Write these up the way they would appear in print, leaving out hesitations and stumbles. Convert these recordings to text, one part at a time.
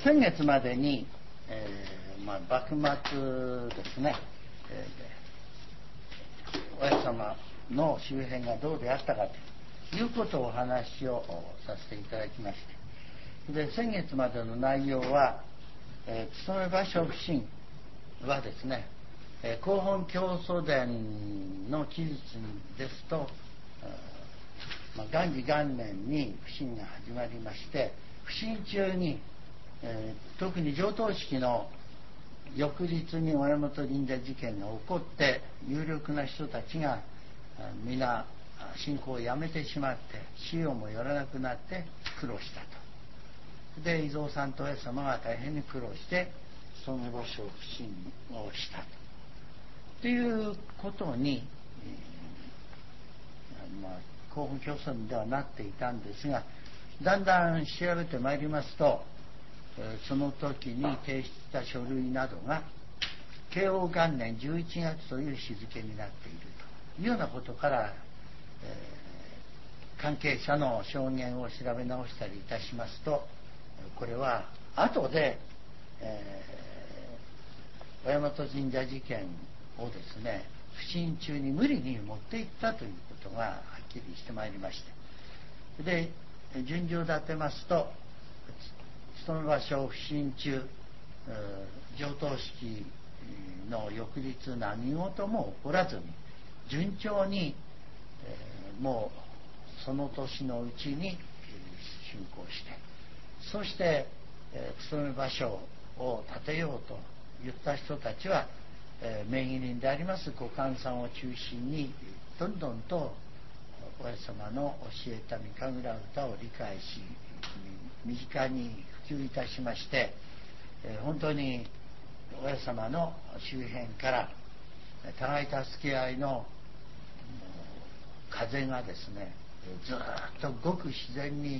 先月までに、幕末ですね、親様の周辺がどうであったかということをお話をさせていただきまして、で先月までの内容は、勤場所不審はですね、広本教祖伝の記述ですと、元治元年に不審が始まりまして、不審中に、特に上棟式の翌日に親元神社事件が起こって、有力な人たちが皆信仰をやめてしまって、使用も寄らなくなって苦労したと。で伊蔵さんと親様が大変に苦労してその場所を不審をしたということに、広報教祖ではなっていたんですが、だんだん調べてまいりますと、その時に提出した書類などが慶応元年11月という日付になっているというようなことから、関係者の証言を調べ直したりいたしますと、これは後で、親元神社事件をですね、不審中に無理に持っていったということがはっきりしてまいりまして、で順序を立てますと、勤め場所不審中、上棟式の翌日何事も起こらずに順調に、もうその年のうちに竣工して、そして、勤め場所を建てようと言った人たちは、名義人でありますご官さんを中心にどんどんと親様の教えた三神楽歌を理解し、身近に普及いたしまして、本当に親様の周辺から互い助け合いの風がですね、ずっとごく自然に、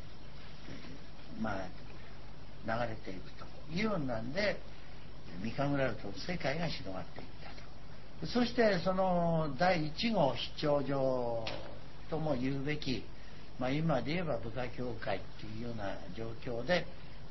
流れていくというようなんで、三神楽歌の世界が広がっていったと。そしてその第一号視聴所とも言うべき、今で言えば部下協会というような状況で、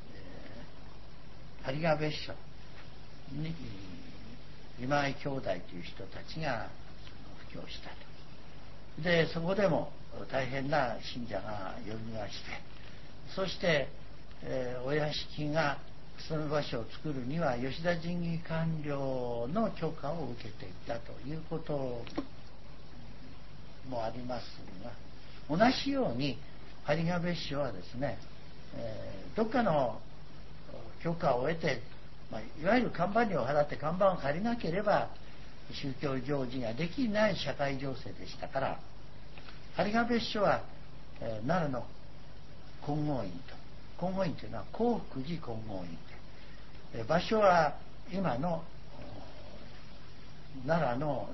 有賀別所に今井兄弟という人たちが布教したと。でそこでも大変な信者が呼びまして、そして、お屋敷がその場所を作るには吉田神儀官僚の許可を受けていたということもありますが、同じように有賀別所はですね、どっかの許可を得て、いわゆる看板料を払って看板を借りなければ宗教行事ができない社会情勢でしたから、有賀別所は、奈良の金剛院と、金剛院というのは興福寺金剛院で、場所は今の奈良の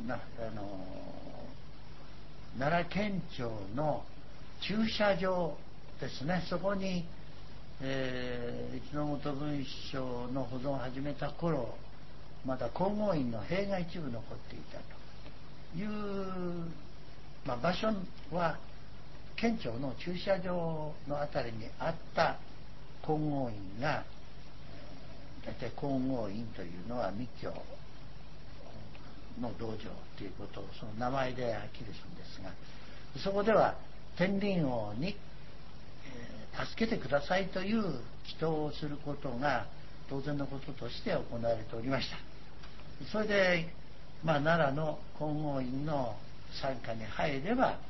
奈良県庁の駐車場ですね。そこに、一ノ本文書の保存を始めた頃、まだ金剛院の塀が一部残っていたという、場所は県庁の駐車場のあたりにあった金剛院が、大体金剛院というのは密教の道場ということをその名前ではっきりするんですが、そこでは天輪王に、助けてくださいという祈祷をすることが当然のこととして行われておりました。それで、奈良の金剛院の傘下に入れば、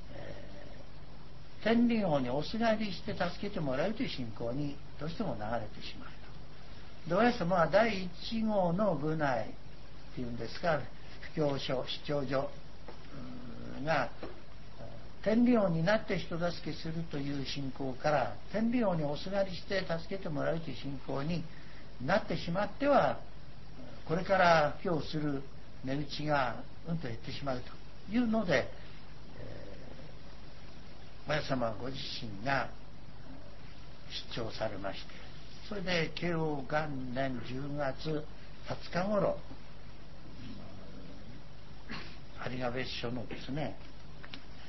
天輪王におすがりして助けてもらうという信仰にどうしても流れてしまうと。で親様は第一号の部内っていうんですか、布教所視聴所が天理王になって人助けするという信仰から、天理王におすがりして助けてもらうという信仰になってしまっては、これから布教する値打ちがうんと減ってしまうというので、親様ご自身が出張されまして、それで慶応元年10月20日頃、有賀別所のですね、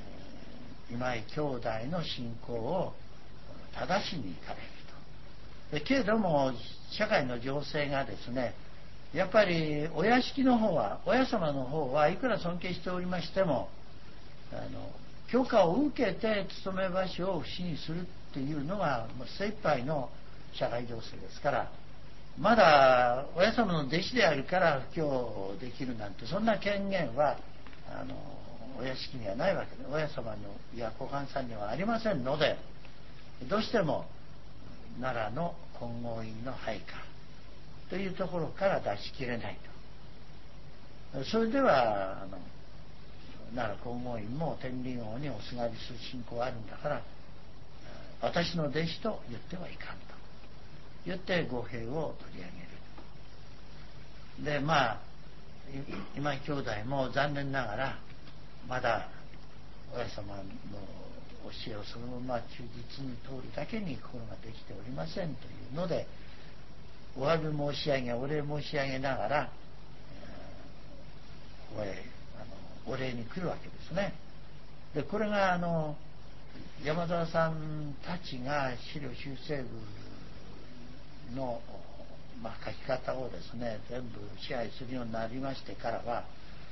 今井兄弟の信仰を正しに行かれるけれども社会の情勢がですね、やっぱりお屋敷の方は、親様の方はいくら尊敬しておりましても、許可を受けて勤め場所を不死にするっていうのが精一杯の社会情勢ですから、まだ親様の弟子であるから布教できるなんてそんな権限はお屋敷にはないわけで、親様のや小藩さんにはありませんので、どうしても奈良の金剛院の配下というところから出しきれないと。それでは奈良金剛院も天理王におすがりする信仰があるんだから、私の弟子と言ってはいかんと言って御幣を取り上げる。で今井兄弟も残念ながらまだ親様の教えをそのまま忠実に通るだけに心ができておりませんというので、お詫び申し上げお礼申し上げながらお礼に来るわけですね。でこれが山沢さんたちが資料修正部の、書き方をですね全部支配するようになりましてからは、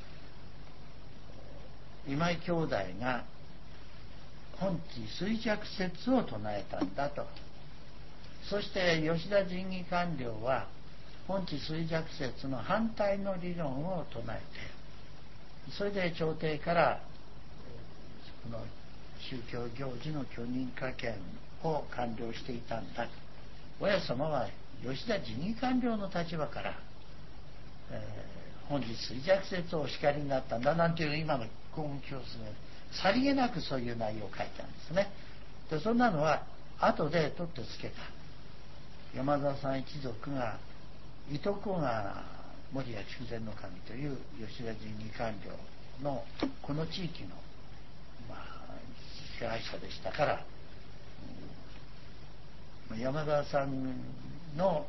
今井兄弟が本地衰弱説を唱えたんだと。そして吉田神義官僚は本地衰弱説の反対の理論を唱えて、それで朝廷からこの宗教行事の許認可権を完了していたんだと。親様は吉田神義官僚の立場から、本日衰弱説をお叱りになったんだなんていう今の公文教室でさりげなくそういう内容を書いたんですね。でそんなのは後で取ってつけた山沢さん一族がいとこが守谷筑前守という吉田神義官僚のこの地域の、支配者でしたから、山沢さんの、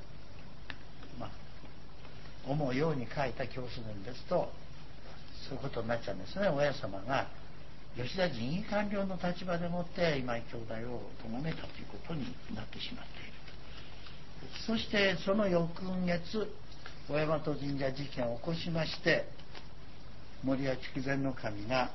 思うように書いた教祖伝ですとそういうことになっちゃうんですね。親様が吉田神義官僚の立場でもって今井兄弟を咎めたということになってしまっている。そしてその翌月小大和神社事件を起こしまして、守谷筑前守が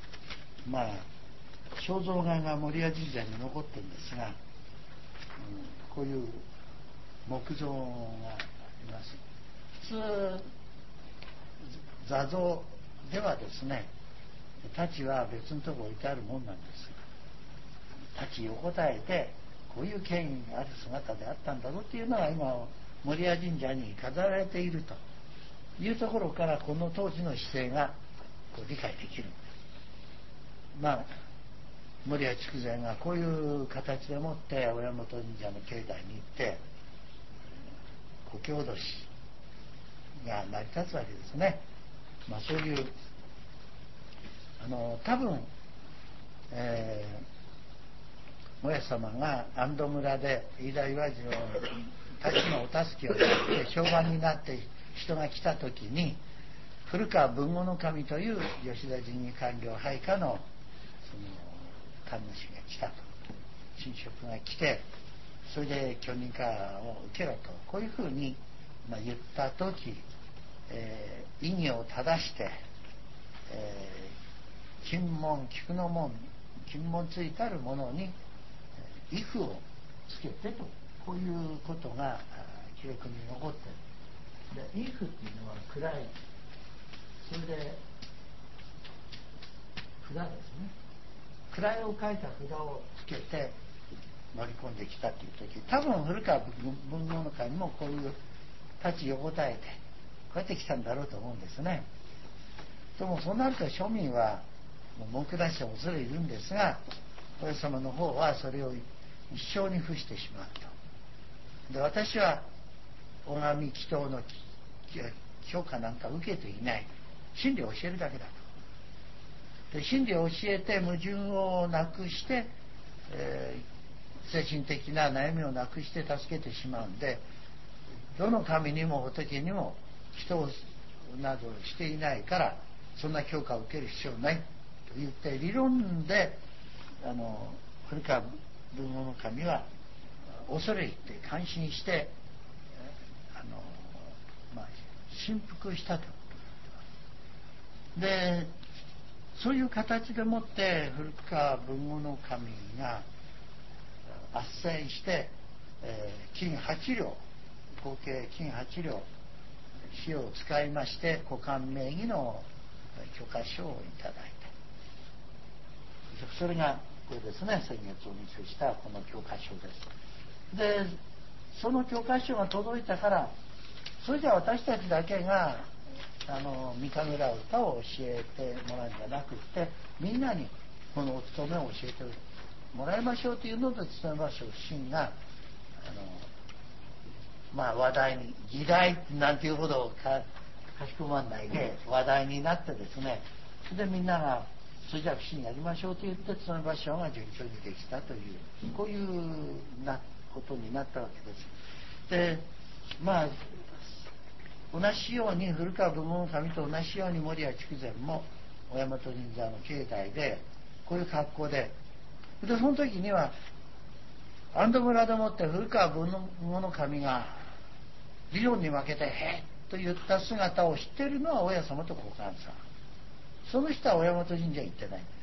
肖像画が守谷神社に残ってるんですが、こういう木像があります。普通座像ではですね、太刀は別のところ置いてあるもんなんですが、太刀横たえてこういう権威がある姿であったんだろうっていうのが今守谷神社に飾られているというところから、この当時の姿勢が理解できるんです。守谷筑前がこういう形でもって親元神社の境内に行って故郷脅しが成り立つわけですね。そういう多分、親様が安堵村で飯田岩次郎たちのお助けをして評判になって人が来た時に、古川豊後守という吉田神義官僚配下の神主が来たと、神職が来て、それで許認可を受けろとこういうふうに言った時、異議を正して、禁門菊の門禁門ついたるものに畏怖をつけてと、こういうことが記録に残っている。で畏怖っていうのは暗い、それで札ですね、位を書いた札をつけて乗り込んできたという時、多分古川文豪の会もこういう立ち横たえてこうやって来たんだろうと思うんですね。でもそうなると庶民は文句出して恐れ入るんですが、親様の方はそれを一生に付してしまうと。で私は拝み祈祷の許可なんか受けていない、真理を教えるだけだと。で真理を教えて矛盾をなくして、精神的な悩みをなくして助けてしまうんで、どの神にも仏にも祈祷などしていないからそんな許可を受ける必要ないと言って理論で古川文豪の神は恐れ入って感心して振幅したということで、そういう形でもって古川文後の神が斡旋して、金8両、合計金8両費用を使いまして古漢名義の許可書をいただいた。それがこれですね、先月お見せしたこの許可書です。でその許可書が届いたから、それじゃ私たちだけが三神楽歌を教えてもらうんじゃなくって、みんなにこのお勤めを教えてもらいましょうというので、勤めましょう神が話題に、議題なんていうほどかしこまんないで話題になってですね、でみんながそれじゃあ不審やりましょうと言って、その場所が順調にできたという、こういうことになったわけです。で同じように古川文後の神と同じように守谷筑前も小大和神社の境内でこういう格好で、その時には安堵村でもって古川文後の神が理論に負けてへっと言った姿を知っているのは親様と小官さん。その人は小大和神社行ってないんです。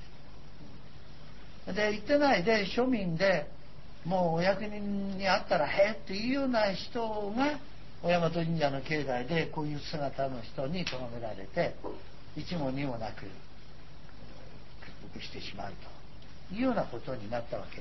で行ってないで庶民でもうお役人に会ったらへっていうような人が小大和神社の境内でこういう姿の人に咎められて、一も二もなく屈服してしまうというようなことになったわけです。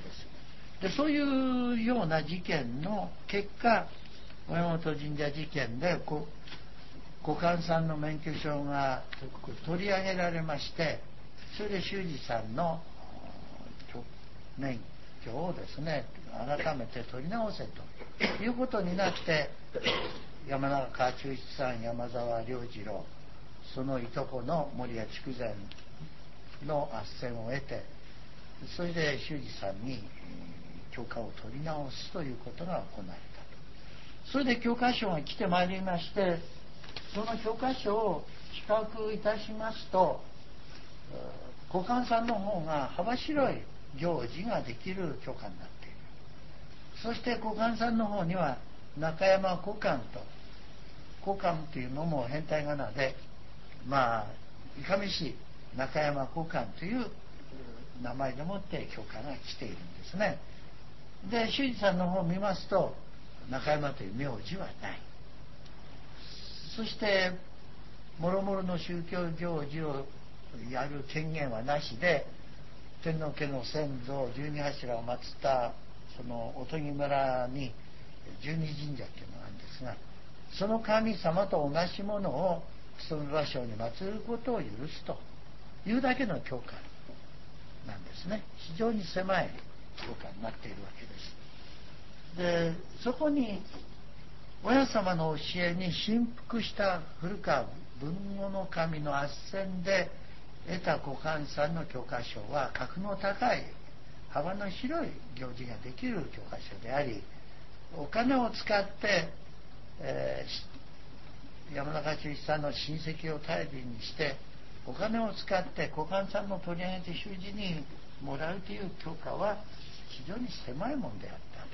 でそういうような事件の結果、小大和神社事件で古官さんの免許証が取り上げられまして、それで修二さんの免許をですね改めて取り直せということになって、山中忠一さん、山沢良次郎、そのいとこの守谷筑前の斡旋を得て、それで修二さんに許可を取り直すということが行われたと。それで許可証が来てまいりまして、その許可書を比較いたしますと、古官さんの方が幅広い行事ができる許可になっている。そして古官さんの方には中山古官と、古官というのも変体仮名でいかめし中山古官という名前でもって許可が来ているんですね。で修二さんの方を見ますと中山という名字はない。そしてもろもろの宗教行事をやる権限はなしで、天皇家の先祖十二柱を祀ったそのおとぎ村に十二神社っていうのがあるんですが、その神様と同じものをその場所に祀ることを許すというだけの許可なんですね。非常に狭い許可になっているわけです。でそこに親様の教えに振幅した古川文後の神の斡旋で得た古官さんの許可証は格の高い幅の広い行事ができる許可証であり、お金を使って、山中忠一さんの親戚を頼りにしてお金を使って古官さんの取り上げて習字にもらうという許可は非常に狭いものであった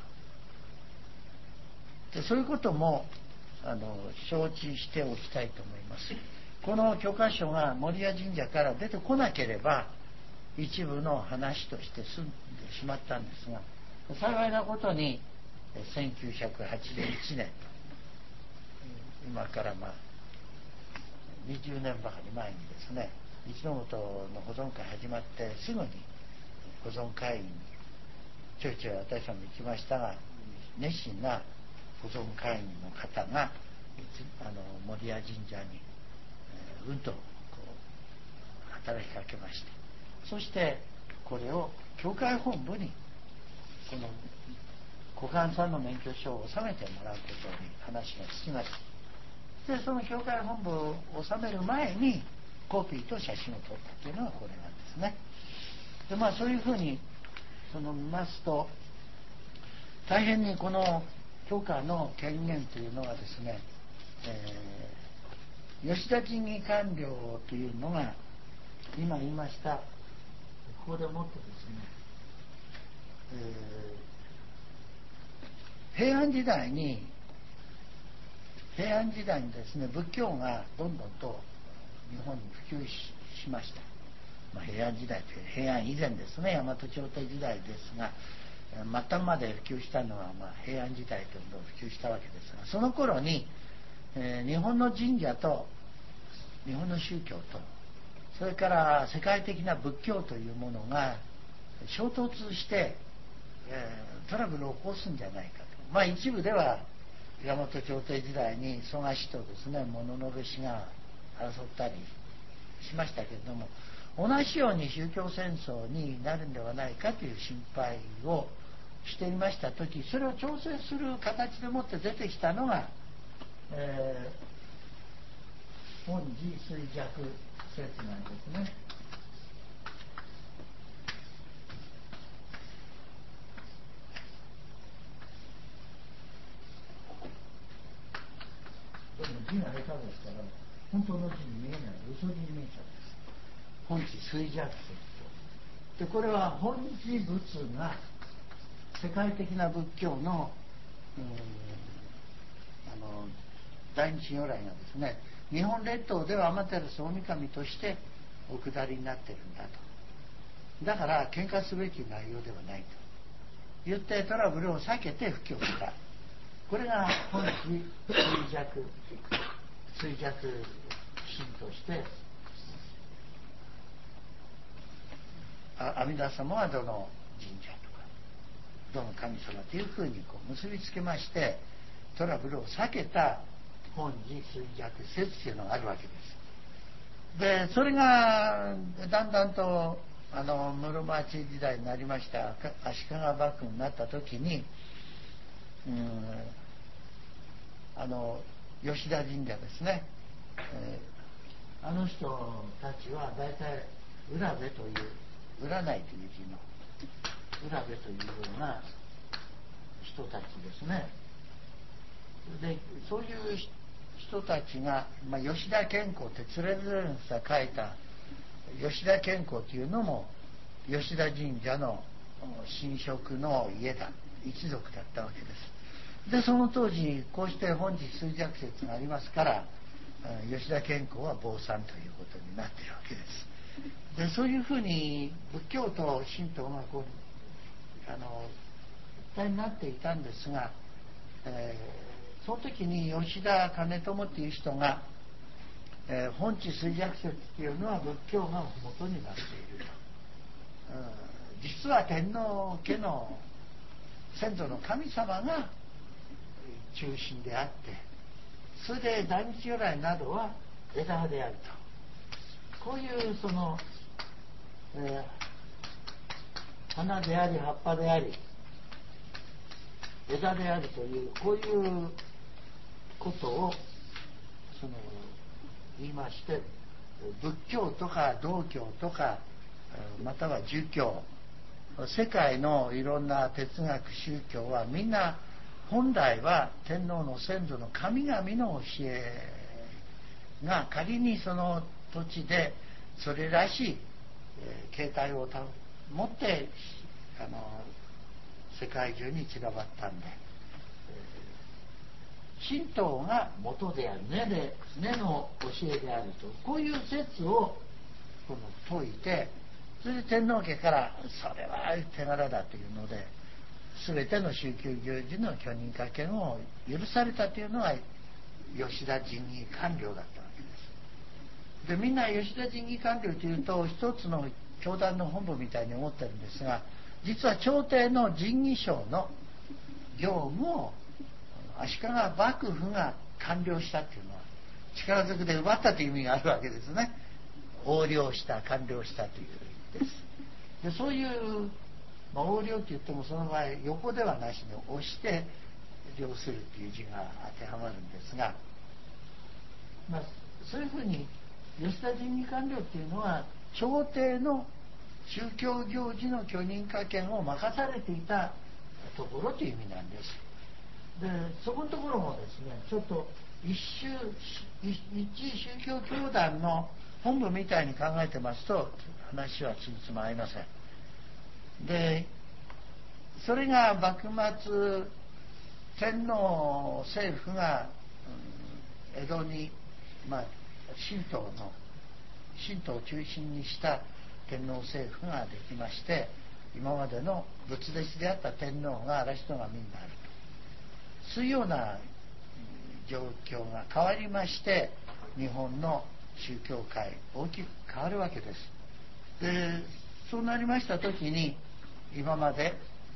と。でそういうことも承知しておきたいと思います。この許可書が守谷神社から出てこなければ一部の話として済んでしまったんですが、幸いなことに1981年、今から20年ばかり前にですね、一の本の保存会始まってすぐに保存会員にちょいちょい私も行きましたが、熱心な保存会員の方が守谷神社にうんと働きかけまして、そしてこれを教会本部にこの古官さんの免許証を納めてもらうことに話がつきました。でその教会本部を納める前にコピーと写真を撮ったというのがこれなんですね。でそういうふうに見ますと、大変にこの許可の権限というのはですね、吉田神儀官僚というのが今言いましたここでもってですね、 平安時代にですね、仏教がどんどんと日本に普及 しました。平安時代という平安以前ですね、大和朝廷時代ですが、末端まで普及したのは平安時代とどんどん普及したわけですが、その頃に、日本の神社と日本の宗教と、それから世界的な仏教というものが衝突して、トラブルを起こすんじゃないかと。一部では大和朝廷時代に蘇我氏とですね、物部氏が争ったりしましたけれども、同じように宗教戦争になるんではないかという心配をしていました時、それを調整する形でもって出てきたのが、本自衰弱説なんですね。でも字が下手ですから本当の字に見えない、嘘字に見えちゃうんです。本自衰弱説と。でこれは本自仏が世界的な仏教の大日如来がですね、日本列島では天照大神としてお下りになってるんだと。だから喧嘩すべき内容ではないと言ってトラブルを避けて布教した。これが本自衰弱神として阿弥陀様はどの神社とかどの神様というふうに結びつけまして、トラブルを避けた本自衰弱説というのがあるわけです。でそれがだんだんと室町時代になりました。足利幕府になった時に吉田神社ですね、あの人たちは大体浦部という占いという字の浦部というような人たちですね。でそういう人たちが、吉田兼好ってつれづれさ書いた吉田兼好というのも吉田神社の神職の家だ、一族だったわけです。でその当時こうして本自衰弱説がありますから、吉田兼好は坊さんということになっているわけです。でそういうふうに仏教と神道が一体になっていたんですが、その時に吉田兼友っていう人が、本自衰弱説っていうのは仏教が元になっていると、実は天皇家の先祖の神様が中心であって、それで大日如来などは枝であると、こういう花であり葉っぱであり枝であるというこういうことを言いまして、仏教とか道教とかまたは儒教、世界のいろんな哲学宗教はみんな本来は天皇の先祖の神々の教えが仮にその土地でそれらしい形態を持って世界中に散らばったんで、神道が元である、根の教えであると、こういう説を説いて、それで天皇家からそれは手柄だというので全ての宗教行事の許認可権を許されたというのが吉田神儀官僚だったわけです。でみんな吉田神儀官僚というと一つの教団の本部みたいに思ってるんですが、実は朝廷の神儀省の業務を足利幕府が完了したっていうのは力ずくで奪ったという意味があるわけですね。横領した、完了したという意味です。でそういう、横領と言ってもその場合横ではなしに押して領するという字が当てはまるんですが、そういうふうに吉田神儀官僚っていうのは朝廷の宗教行事の許認可権を任されていたところという意味なんです。でそこのところもですね、ちょっと一宗教教団の本部みたいに考えてますと話はつじつま合いません。でそれが幕末天皇政府が、江戸に、神道を中心にした天皇政府ができまして、今までの仏弟子であった天皇が嵐戸神になると、そういうような状況が変わりまして、日本の宗教界大きく変わるわけです。でそうなりました時に、今まで、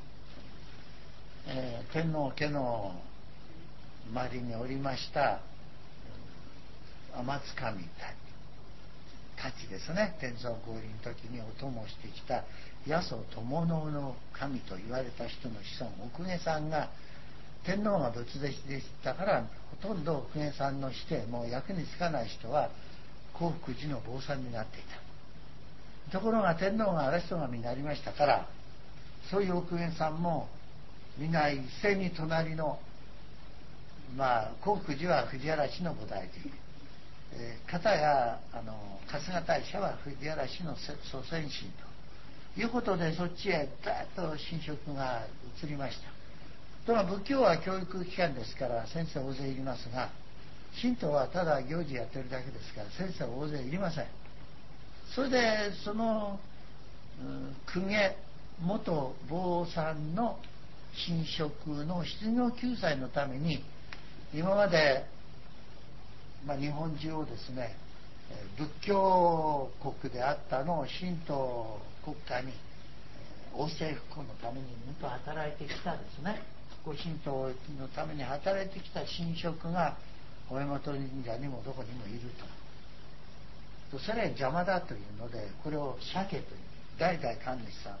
天皇家の周りにおりました天津神たちですね、天孫降臨の時にお供をしてきた八十友のの神と言われた人の子孫お公家さんが、天皇が仏弟子でしたから、ほとんどお公家さんのしてもう役に立かない人は興福寺の坊さんになっていた。ところが天皇が嵐戸神になりましたから、そういうお公家さんも皆一斉に隣の、興福寺は藤原氏の菩提寺、片や春日大社は藤原氏の祖先神ということで、そっちへダーッと神職が移りました。とが仏教は教育機関ですから先生大勢いりますが、神道はただ行事やってるだけですから先生は大勢いりません。それでその公家元坊さんの神職の失業救済のために、今まで、日本中をですね、仏教国であったのを神道国家に王政復興のためにずっと働いてきたですね、復興神道のために働いてきた神職が小山本神社にもどこにもいると。それは邪魔だというので、これを鮭という代々神主さんを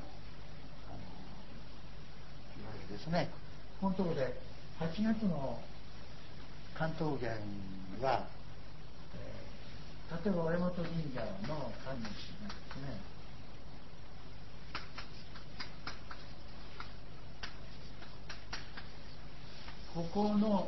いうわけですね。このところで8月の関東圏は、例えば小山本神社の神主なんですね、ここの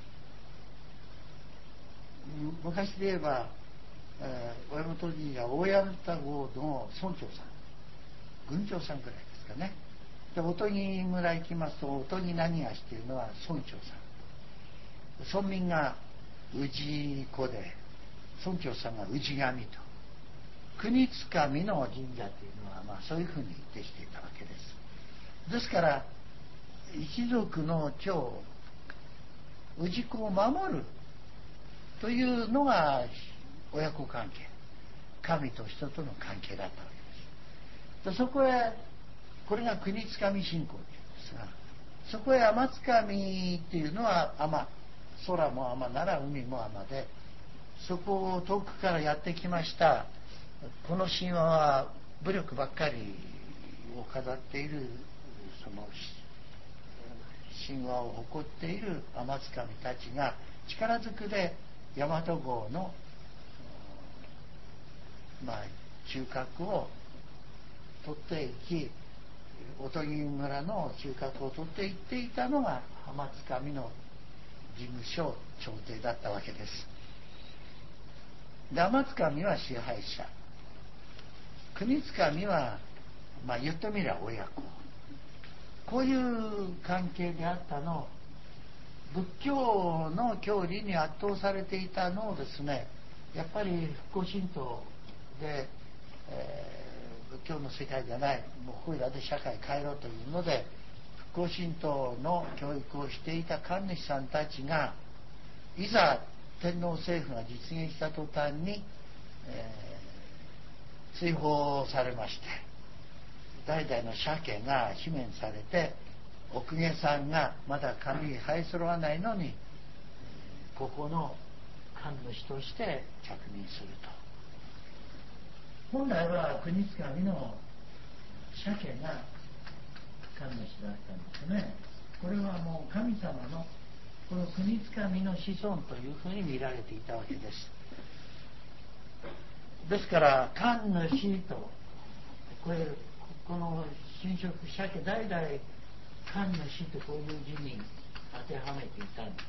昔で言えば、小山本神社大山田郷の村長さん、軍長さんぐらいですかね。で音木村行きますと、音木何足というのは村長さん、村民が氏子で村長さんが氏神と、国津神の神社というのは、そういうふうにできていたわけです。ですから一族の長氏子を守るというのが親子関係、神と人との関係だったわけです。でそこへ、これが国津神信仰というんですが、そこへ天津神っていうのは天、空も天なら海も天で、そこを遠くからやってきました。この神話は武力ばっかりを飾っている、その神話を誇っている天津神たちが力ずくで大和号の中核を取っていき、音木村の中核を取っていっていたのが天津神の事務所朝廷だったわけです。で天津神は支配者、国津神は言ってみれば親子、こういう関係であったのを、仏教の教理に圧倒されていたのをですね、やっぱり復興神道で、仏教の世界じゃない、もうこれらで社会変えろというので復興神道の教育をしていた神主さんたちが、いざ天皇政府が実現した途端に、追放されまして、代々の鮭が罷免されて、お公家さんがまだ神に生え揃わないのに、ここの神主として着任すると。本来は国津神の鮭が神主だったんですね。これはもう神様のこの国津神の子孫というふうに見られていたわけです。ですから神主と、この神職鮭代々神主とこういう字に当てはめていたんです。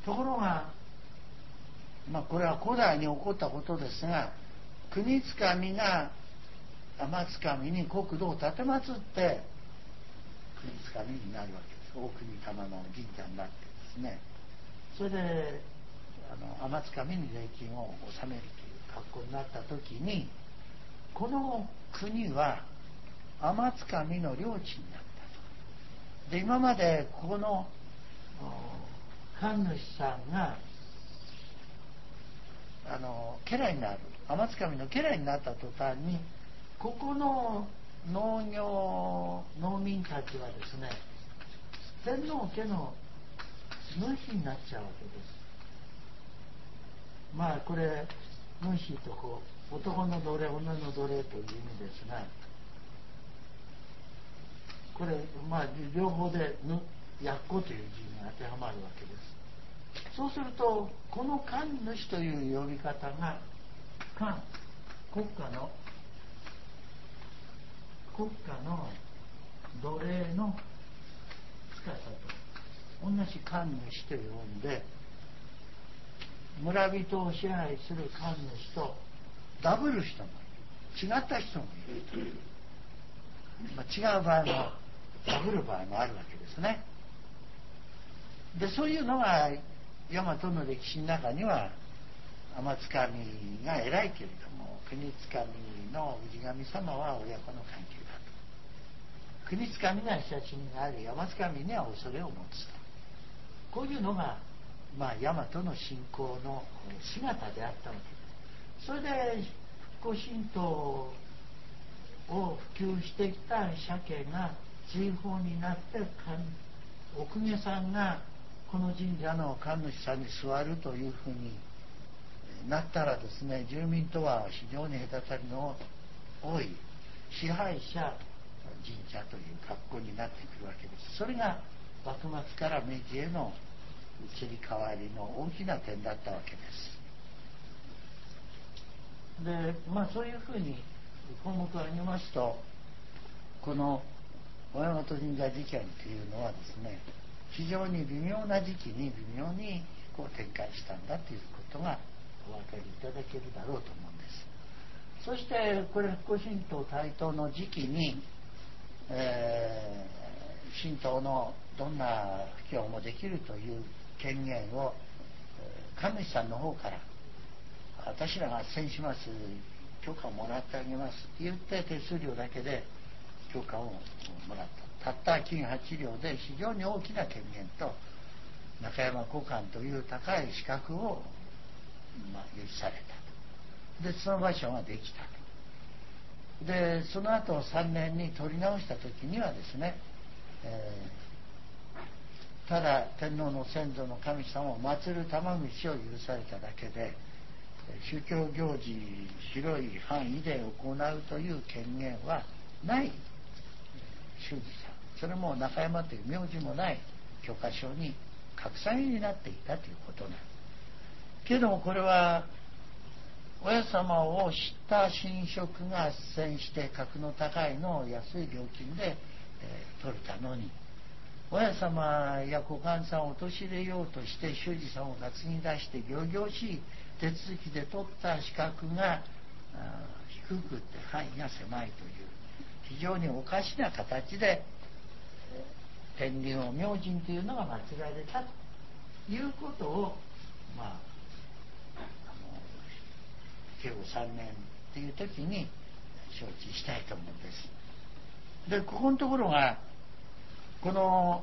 ところが、これは古代に起こったことですが、国津神が天津神に国土を奉って国津神になるわけです。 大国玉の神社になってですね、それで天津神に税金を納めるという格好になった時に、この国は天津神の領地になったと。で、今までここの神主さんが家来になる、天津神の家来になった途端に、ここの農民たちはですね、天皇家の主になっちゃうわけです。まあこれ主と男の奴隷女の奴隷という意味ですが、これまあ両方で奴という字に当てはまるわけです。そうするとこの神主という呼び方が国家の奴隷の司と同じ神主と呼んで、村人を支配する神主とダブる人もいる、違った人もいるという、違う場合もダブる場合もあるわけですね。で、そういうのが大和の歴史の中には、天津神が偉いけれども国津神の氏神様は親子の関係だと、国津神には親しみがあり天津神には恐れを持つと、こういうのが大和の信仰の姿であったわけです。それで復興神道を普及してきた鮭が追放になって、お公家さんがこの神社の神主さんに座るというふうになったらですね、住民とは非常に隔たりの多い支配者神社という格好になってくるわけです。それが幕末から明治への移り変わりの大きな点だったわけです。で、そういうふうに項目を挙げますと、この小山戸神社事件というのはですね、非常に微妙な時期に微妙に展開したんだということがお分かりいただけるだろうと思うんです。そしてこれ復興神道台頭の時期に、神道のどんな布教もできるという権限を神主さんの方から、私らが斡旋します、許可をもらってあげますって言って、手数料だけで許可をもらった。たった金8両で非常に大きな権限と中山古館という高い資格を許された。で、その場所ができたと。で、その後3年に取り直した時にはですね、ただ天皇の先祖の神様を祀る玉串を許されただけで、宗教行事広い範囲で行うという権限はない修士さん、それも中山という名字もない許可証に格下げになっていたということなんですけれども、これは親様を知った神職が斡旋して格の高いのを安い料金で、取れたのに、親様や小官さんを陥れようとして修士さんを担ぎ出して仰々しい手続きで取った資格が低くって範囲が狭いという非常におかしな形で天竜明神というのが祀られたということを、慶応3年という時に承知したいと思うんです。で、ここのところがこの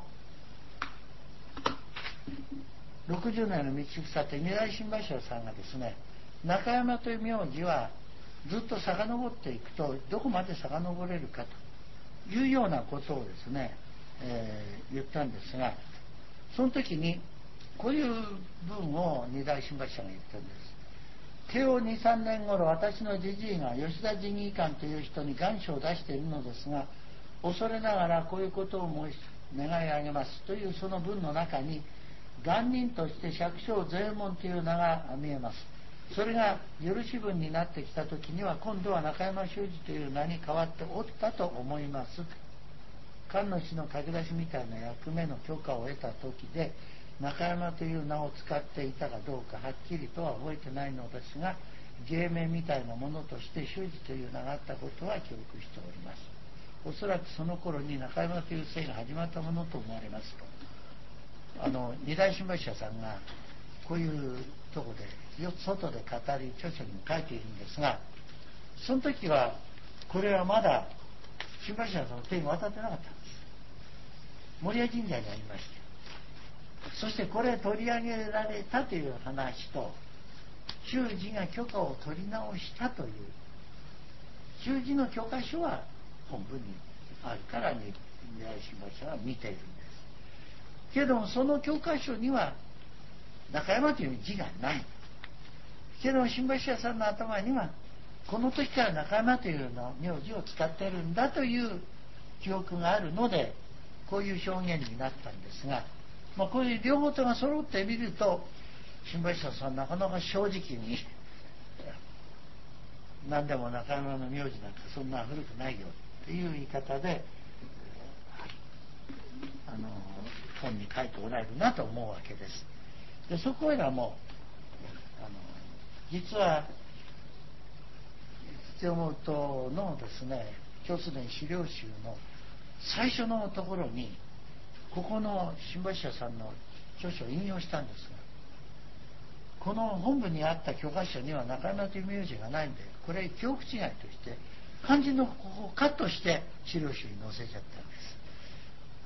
60年の道草って二代新橋さんがですね、中山という名字はずっと遡っていくとどこまで遡れるかというようなことをですね、言ったんですが、その時にこういう文を二代新橋さんが言ったんです。慶応2、3年頃、私のじじいが吉田事議官という人に願書を出しているのですが、恐れながらこういうことを願い上げますというその文の中に、元人として釈正税門という名が見えます。それが許し文になってきた時には、今度は中山修司という名に変わっておったと思います。神主の駆け出しみたいな役目の許可を得た時で、中山という名を使っていたかどうかはっきりとは覚えてないのですが、芸名みたいなものとして修司という名があったことは記憶しております。 おそらくその頃に中山という姓が始まったものと思われますと、二代新橋屋さんがこういうとこで外で語り著書にも書いているんですが、その時はこれはまだ新橋屋さんの手に渡ってなかったんです。守谷神社にありまして、そしてこれ取り上げられたという話と、修士が許可を取り直したという、修士の許可書は本部にあるから二代新橋屋は見ているんですけれども、その許可書には中山という字がないけど、新橋屋さんの頭にはこの時から中山というの名字を使ってるんだという記憶があるので、こういう表現になったんですが、こういう両方が揃ってみると、新橋屋さんなかなか正直に何でも中山の名字なんかそんな古くないよっていう言い方で本に書いておられるなと思うわけです。でそこへはもう実は必要とのですね、共通伝資料集の最初のところにここの新橋屋さんの著書を引用したんですが、この本部にあった教科書には中山という名字がないんで、これ記憶違いとして漢字のここをカットして資料集に載せちゃったんです。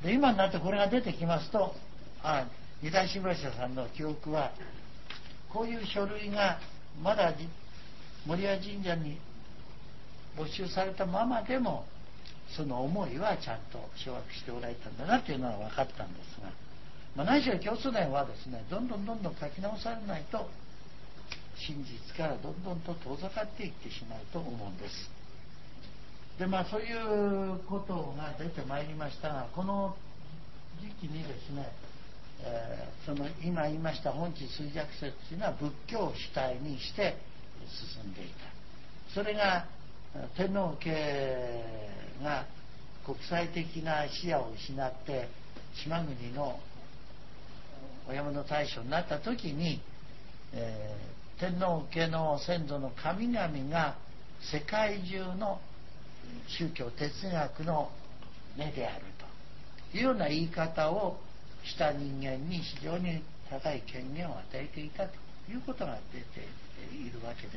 で今になってこれが出てきますと、二代新橋屋さんの記憶はこういう書類がまだ守谷神社に没収されたままでもその思いはちゃんと掌握しておられたんだなというのは分かったんですが、何しろ共通伝はですね、どんどん書き直されないと真実からどんどんと遠ざかっていってしまうと思うんです。でそういうことが出てまいりましたが、この時期にですね、その今言いました本地衰弱説というのは仏教を主体にして進んでいた。それが天皇家が国際的な視野を失って島国のお山の大将になった時に、天皇家の先祖の神々が世界中の宗教哲学の目であるというような言い方をした人間に非常に高い権限を与えていたということが出ているわけです。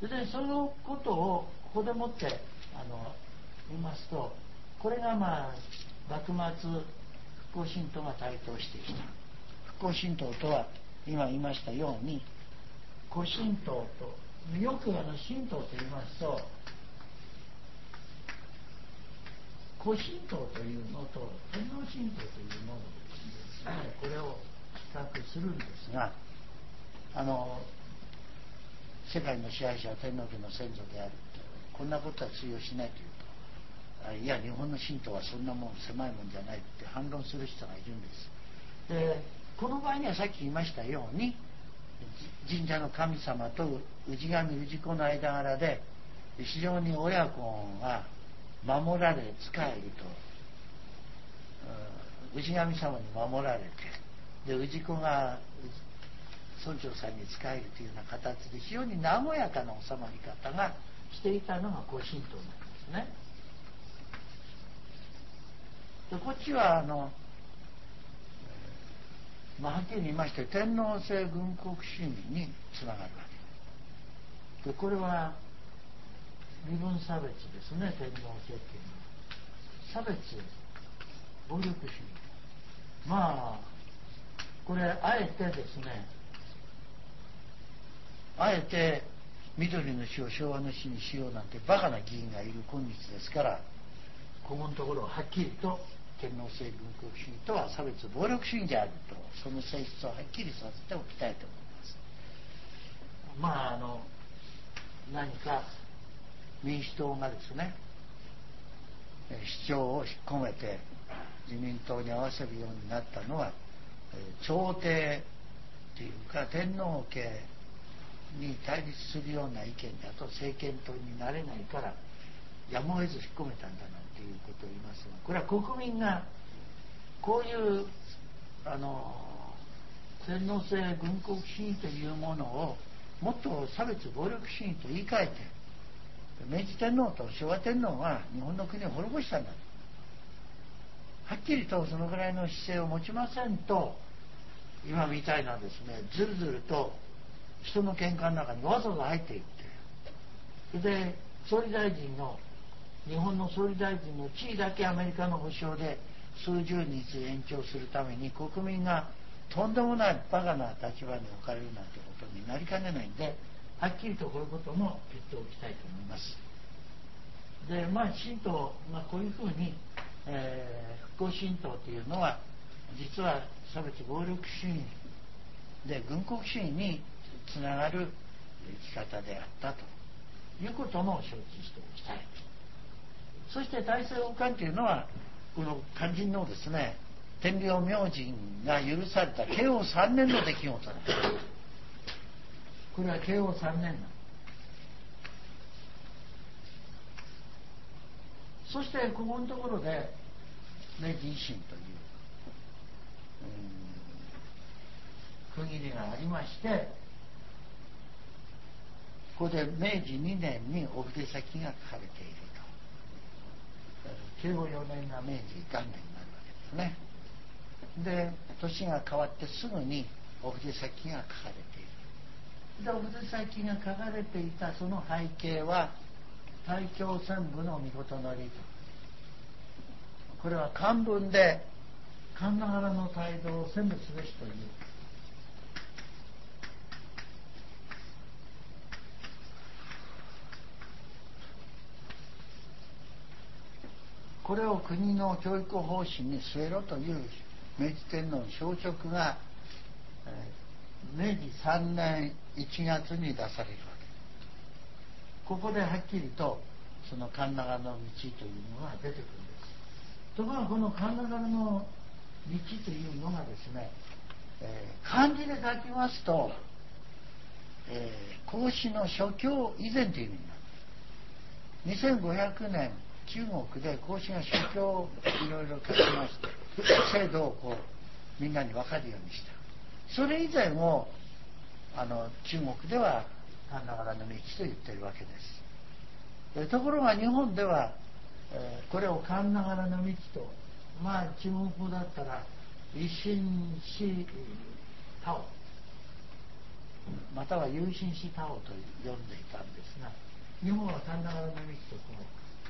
でそのことをここでもって言いますと、これが幕末復興神道が台頭してきた。復興神道とは今言いましたように、古神道とよく神道と言いますと、古神道というのと天皇神道というのをですね、これを比較するんですが、世界の支配者は天皇家の先祖である、こんなことは通用しないというと、いや日本の神道はそんなもん狭いもんじゃないって反論する人がいるんです。でこの場合にはさっき言いましたように、神社の神様と氏神氏子の間柄で非常に親子が守られ仕えると、氏神様に守られて、で氏子が村長さんに仕えるというような形で非常に和やかな収まり方がしていたのが古神道なんですね。でこっちははっきり言いまして天皇制軍国主義につながるわけで、これは身分差別ですね。天皇制っていうのは差別、暴力主義、これあえてですね、あえて緑の死を昭和の死にしようなんてバカな議員がいる今日ですから、ここのところはっきりと天皇制軍国主義とは差別暴力主義であると、その性質をはっきりさせておきたいと思います。何か民主党がですね、主張を引っ込めて自民党に合わせるようになったのは、朝廷というか天皇家に対立するような意見だと政権党になれないからやむを得ず引っ込めたんだなんていうことを言いますが、これは国民がこういう天皇制軍国主義というものをもっと差別暴力主義と言い換えて明治天皇と昭和天皇が日本の国を滅ぼしたんだと、はっきりとそのぐらいの姿勢を持ちませんと、今みたいなですね、ずるずると人の喧嘩の中にわざわざ入っていって、それで総理大臣の、日本の総理大臣の地位だけアメリカの保証で数十日延長するために、国民がとんでもないバカな立場に置かれるなんてことになりかねないんで、はっきりとこういうことも言っておきたいと思います。で、神道、こういうふうに、復興神道というのは実は差別暴力主義で軍国主義につながる生き方であったということも承知しておきたい。そして大政奉還というのは、この肝心のですね、天領明神が許された慶応3年の出来事なんです。これは慶応3年なんです。そしてここのところで明治維新という区切りがありまして、ここで明治2年にお筆先が書かれていると。慶応4年が明治元年になるわけですね。で、年が変わってすぐにお筆先が書かれている。で、お筆先が書かれていたその背景は大京宣武の御事のりと。これは漢文で神永原の態度を宣武すべしという、これを国の教育方針に据えろという明治天皇の詔勅が、明治3年1月に出されるわけ。ここではっきりとその神永の道というのが出てくるんです。ところがこの神永の道というのがですね、漢字で書きますと、孔子の諸教以前という意味になる。2500年中国で孔子が諸教をいろいろ書きまして、制度をこうみんなに分かるようにした。それ以前を中国では神永の道と言っているわけです。ところが日本では、これを神永の道と、中国語だったら維新師タオ、または有心師タオと呼んでいたんですが、日本は神永の道とこの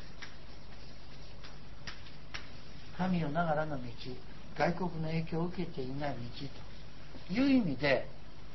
神よながらの道、外国の影響を受けていない道という意味で、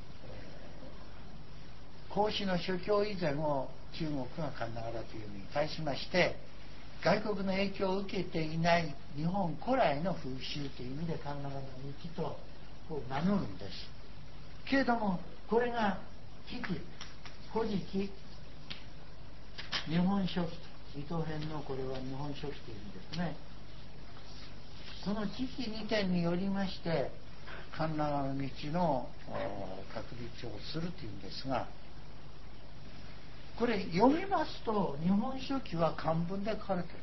孔子の諸教以前を中国が神永という意味に対しまして、外国の影響を受けていない日本古来の風習という意味で神永の道とこう名乗るんです。けれどもこれが危機古事記日本書紀と伊藤編のこれは日本書紀というんですね。その危機2点によりまして神永の道の確立をするというんですが、これ読みますと日本書紀は漢文で書かれている。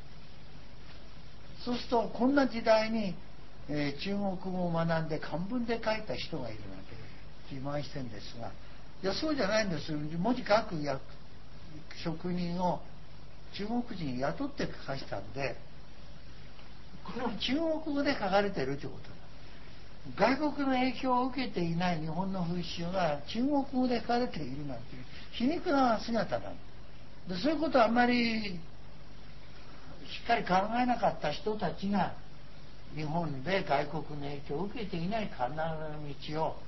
そうするとこんな時代に、中国語を学んで漢文で書いた人がいるなんて自慢してるんですが、いやそうじゃないんです。文字書く職人を中国人に雇って書かしたんで、これは中国語で書かれているということだ。外国の影響を受けていない日本の風習が中国語で書かれているなんていう皮肉な姿なんで、そういうことはあんまりしっかり考えなかった人たちが日本で外国の影響を受けていない神永の道を、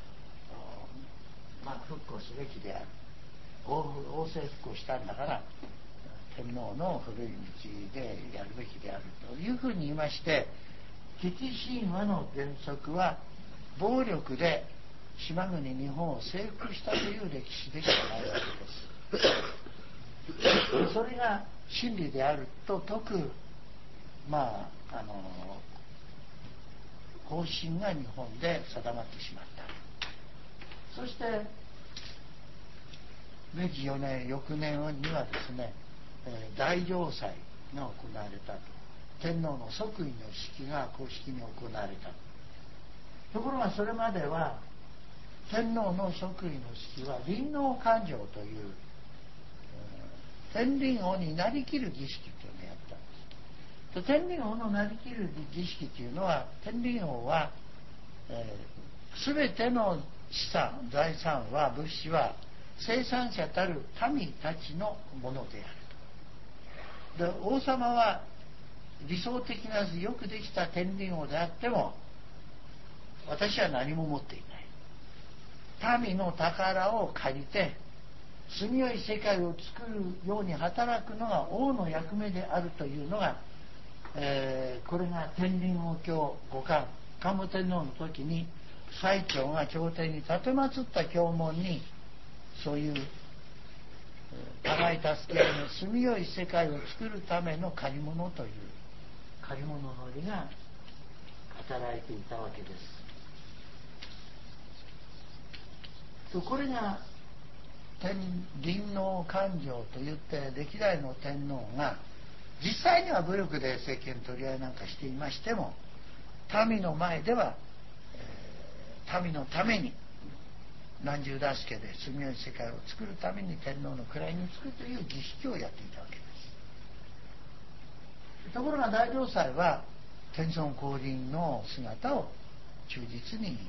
復興すべきである。王政復興したんだから天皇の古い道でやるべきであるというふうに言いまして、危機神話の原則は暴力で島国日本を征服したという歴史でしかないわけです。それが真理であると説く方針が日本で定まってしまった。そして明治4年翌年にはですね、大嘗祭が行われたと。天皇の即位の式が公式に行われた。ところがそれまでは天皇の即位の式は臨王勘定という、 天輪王になりきる儀式というのをやったんです。天輪王のなりきる儀式というのは、天輪王は、全ての資産財産は物資は生産者たる民たちのものであると。で王様は理想的なよくできた天輪王であっても、私は何も持っていない。民の宝を借りて住みよい世界を作るように働くのが王の役目であるというのが、これが天輪王経五冠桓武天皇の時に最澄が朝廷に奉った経文に、そういう互い助け合いの住みよい世界を作るための借り物という借り物のりが働いていたわけです。これが臨王勘定といって、歴代の天皇が実際には武力で政権取り合いなんかしていましても、民の前では、民のために何十助けで住みよい世界を作るために天皇の位につくという儀式をやっていたわけです。ところが大嘗祭は天孫降臨の姿を忠実に、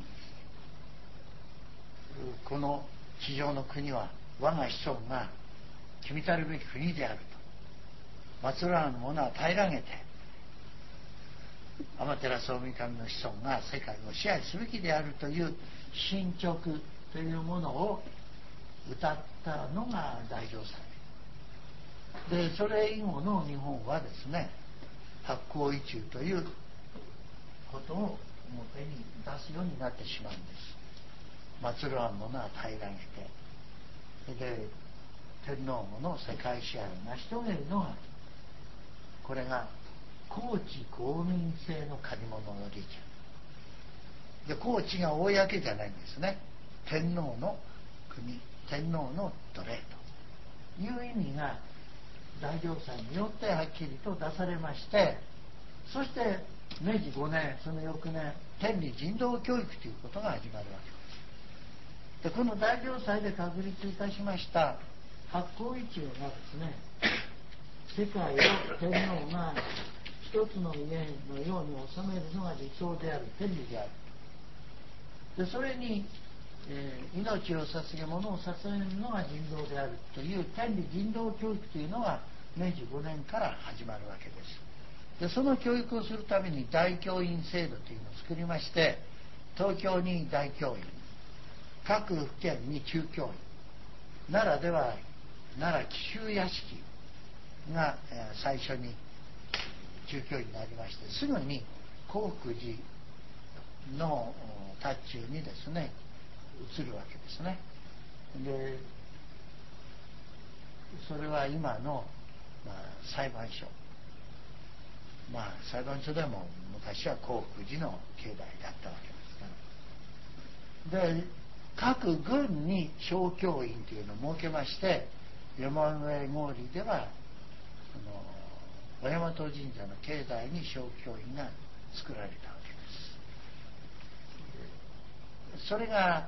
この地上の国は我が子孫が君たるべき国であると、祭らぬ者は平らげて天照大神の子孫が世界を支配すべきであるという進捗というものを歌ったのが大嘗祭で、それ以後の日本はですね、発行意中ということを表に出すようになってしまうんです。祭らん者は平らげて、で天皇の世界支配を成し遂げるのが、これが公地公民制の借り物の儀で、公地が公じゃないんですね。天皇の国、天皇の奴隷という意味が大嘗祭によってはっきりと出されまして、そして明治5年その翌年、天理人道教育ということが始まるわけです。でこの大嘗祭で確立いたしました発行一応がですね、世界を天皇が一つの家のように治めるのが理想である、天理である。でそれに、命を捧げ物を捧げるのが人道であるという天理人道教育というのが明治5年から始まるわけです。でその教育をするために大教員制度というのを作りまして、東京に大教員、各府県に中教員、奈良では奈良紀州屋敷が最初に中教員になりまして、すぐに興福寺の達中にですね移るわけですね。でそれは今の、裁判所、裁判所でも昔は興福寺の境内だったわけですから。で各郡に小教員というのを設けまして、山上郡では小大和神社の境内に小教員が作られたわけです。それが、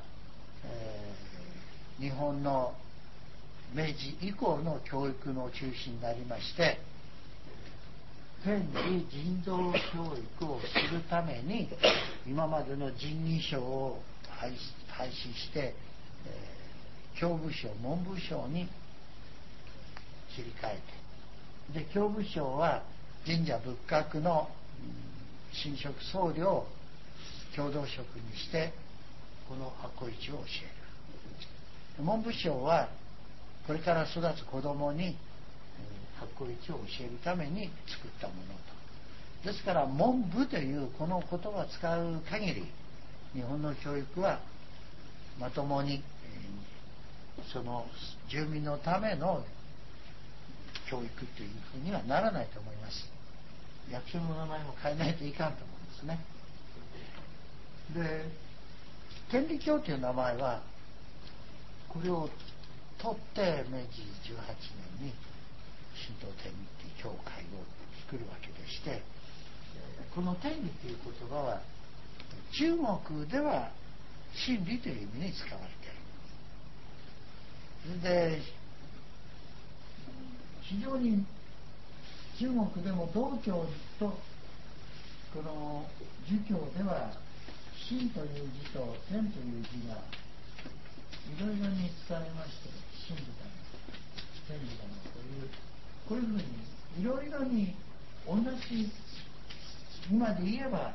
日本の明治以降の教育の中心になりまして、天理人道教育をするために今までの人義省を廃止して、教部省文部省に切り替えて、で教部省は神社仏閣の神職僧侶を共同職にしてこの発行一を教える。文部省はこれから育つ子どもに発行一を教えるために作ったものと。ですから文部というこの言葉を使う限り、日本の教育はまともに、その住民のための教育というふうにはならないと思います。役所の名前も変えないといかんと思うんですね。で天理教という名前はこれを取って明治18年に神道天理教会を作るわけでして、この天理という言葉は中国では真理という意味に使われている。で非常に中国でも道教とこの儒教では神という字と天という字がいろいろに使われまして、神仏だの天仏だのというこういうふうにいろいろに同じ、今で言えば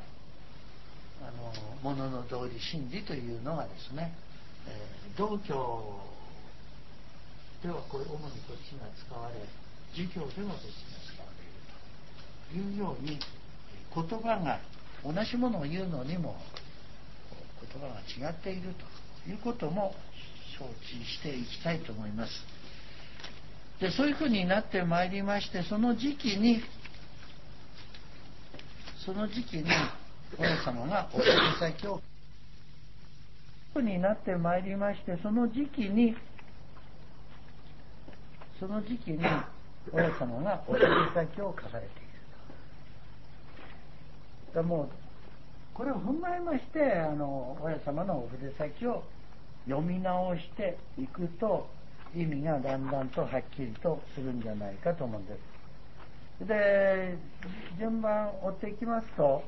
物の道理真理というのがですね、道教ではこれ主にこっちが使われ、儒教ではこっちが使われるというように、言葉が同じものを言うのにも言葉が違っているということも承知していきたいと思います。で、そういうふうになってまいりまして、その時期に親様がお筆先をになってまいりまして、その時期に親様がお筆先を書かれていると。もうこれを踏まえまして、親様のお筆先を読み直していくと、意味がだんだんとはっきりとするんじゃないかと思うんです。で、順番追っていきますと、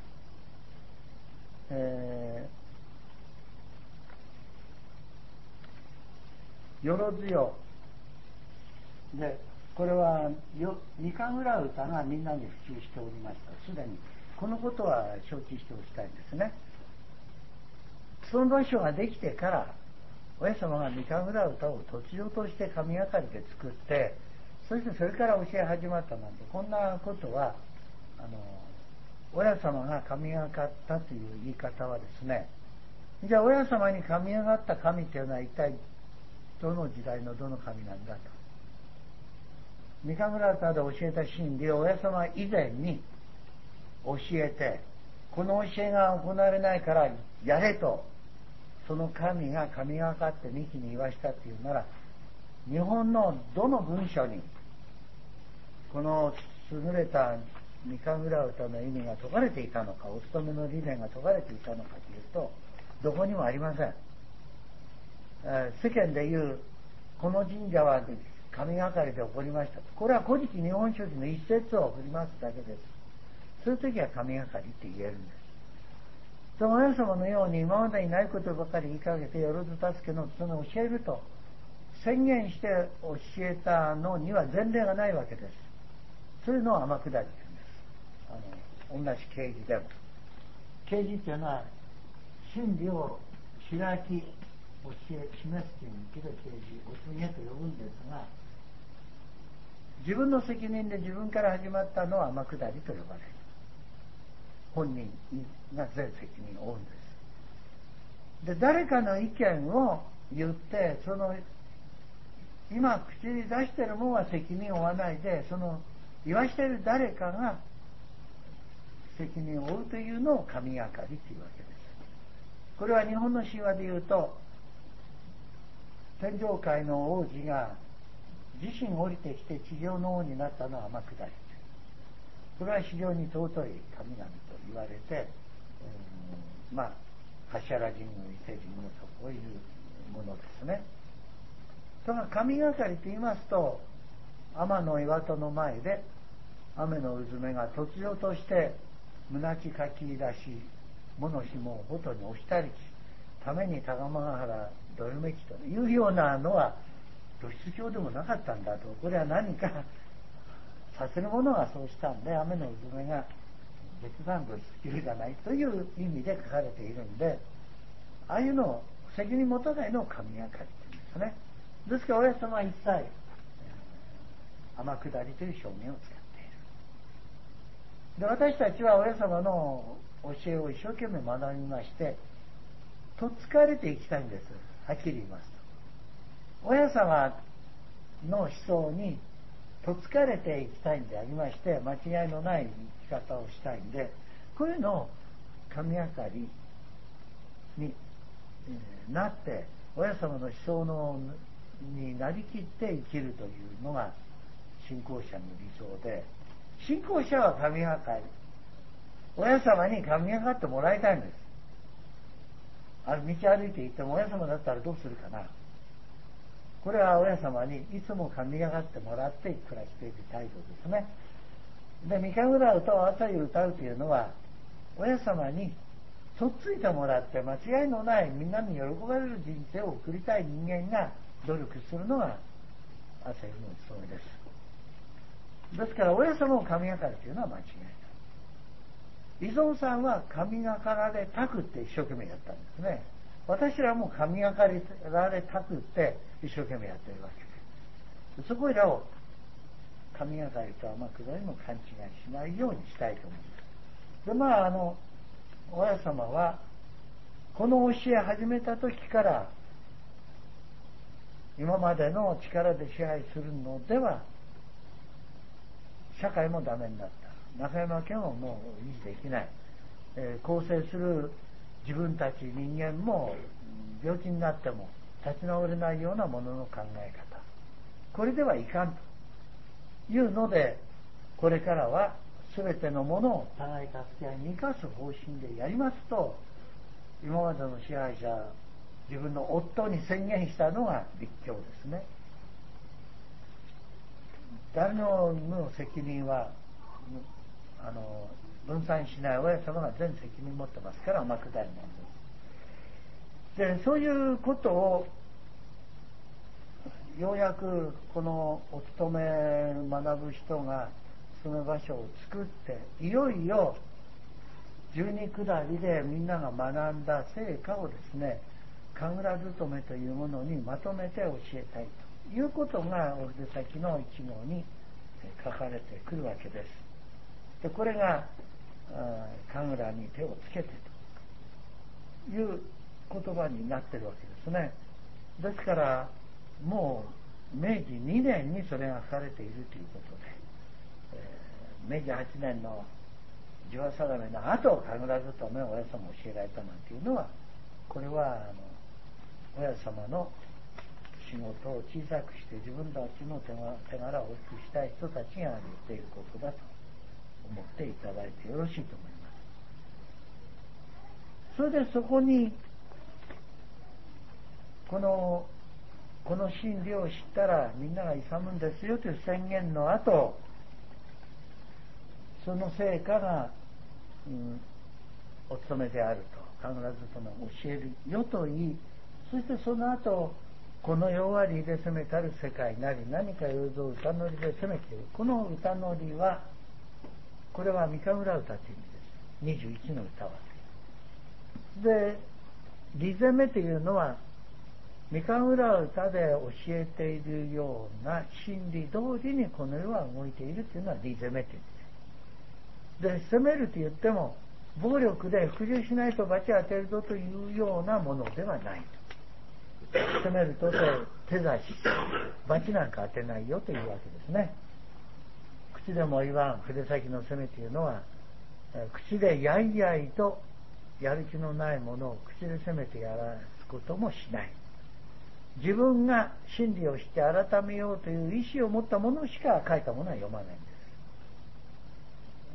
よろずよで、これは二冠裏歌がみんなに普及しておりました。すでにこのことは承知しておきたいんですね。その場所ができてから、親様が三冠裏歌を突如として神がかりで作って、そしてそれから教え始まったなんて、こんなことは親様が神がかったという言い方はですね、じゃあ親様に神がかった神というのは一体どの時代のどの神なんだと。三冠裏歌で教えた真理を親様以前に教えて、この教えが行われないからやれと、その神が神がかって幹に言わしたっていうなら、日本のどの文書にこの優れた三冠裏歌の意味が説かれていたのか、お勤めの理念が説かれていたのかというと、どこにもありません。世間でいうこの神社は神がかりで起こりました、これは古事記日本書紀の一節を振り回すだけです。そういう時は神がかりって言えるんです。その親様のように今までにないことばかり言いかけて、よろず助けの務めを教えると宣言して教えたのには前例がないわけです。そういうのを天下りというんです。同じ啓示でも、啓示というのは真理を開き教え示すという意味で啓示、お告げと呼ぶんですが、自分の責任で自分から始まったのは天下りと呼ばれる。本人が全責任を負うんです。で、誰かの意見を言って、その今口に出しているものは責任を負わないで、その言わしている誰かが責任を負うというのを神がかりというわけです。これは日本の神話でいうと、天上界の王子が自身降りてきて地上の王になったのは天下り。これは非常に尊い神々と言われて、柱神宮、伊勢神宮とこういうものですね。その神がかりと言いますと、天の岩戸の前で雨のうずめが突如として胸きかき出し、物紐を元に押したりし、ために高間原どよめきというようなのは露出狂でもなかったんだと。これは何かさせるものがそうしたんで、雨のうずめが別段露出狂じゃないという意味で書かれているんで、ああいうのを責任持たないのを神がかりというんですね。ですから親様は一切天下りという表現を使っている。で、私たちは親様の教えを一生懸命学びまして、とっつかれていきたいんです。はっきり言いますと、親様の思想にとっつかれていきたいんでありまして、間違いのない生き方をしたいんで、こういうのを神がかりになって、親様の思想になりきって生きるというのが信仰者の理想で、信仰者は神がかり、親様に神がかってもらいたいんです。道歩いていても親様だったらどうするかな。 これは親様にいつも神がかってもらって暮らしている態度ですね。で、御神楽歌を朝夕歌うというのは、親様にとっついてもらって間違いのないみんなに喜ばれる人生を送りたい人間が努力するのが朝夕のお務めです。ですから親様を神がかるというのは間違いない。伊蔵さんは神がかられたくって一生懸命やったんですね。私らも神がかられたくって一生懸命やってるわけです。そこらを神がかりと天下りも勘違いしないようにしたいと思います。で、親様はこの教え始めた時から今までの力で支配するのでは社会もダメになった。中山家ももう維持できない。構成する自分たち人間も病気になっても立ち直れないようなものの考え方。これではいかんというので、これからは全てのものを互い助け合いに生かす方針でやりますと、今までの支配者、自分の夫に宣言したのが立教ですね。誰の責任は分散しない親様が全責任を持ってますから天下りなんです。で、そういうことをようやくこのお勤め学ぶ人が住む場所を作って、いよいよ十二下りでみんなが学んだ成果をですね、神楽勤めというものにまとめて教えたいということがお筆先の一号に書かれてくるわけです。で、これが神楽に手をつけてという言葉になっているわけですね。ですからもう明治2年にそれが書かれているということで、明治8年の地和定めの後神楽勤めを親様教えられたなんていうのは、これは親様の仕事を小さくして自分たちの手柄を大きくしたい人たちが言っていることだと思っていただいてよろしいと思います。それでそこにこの真理を知ったらみんなが勇むんですよという宣言の後、その成果が、お務めであると、神楽勤めを教えるよと言い、そしてその後この世は理で攻めたる世界なり、何かよぞ歌のりで攻めている。この歌のりは、これは御神楽歌という意味です。21の歌は。で、理攻めというのは御神楽歌で教えているような真理通りにこの世は動いているというのは理攻めという意味です。で、攻めると言っても暴力で服従しないと罰当てるぞというようなものではないと。攻めると手差し、罰なんか当てないよというわけですね。口でも言わん筆先の攻めというのは、口でやいやいとやる気のないものを口で攻めてやらすこともしない。自分が真理をして改めようという意思を持ったものしか書いたものは読まないんです。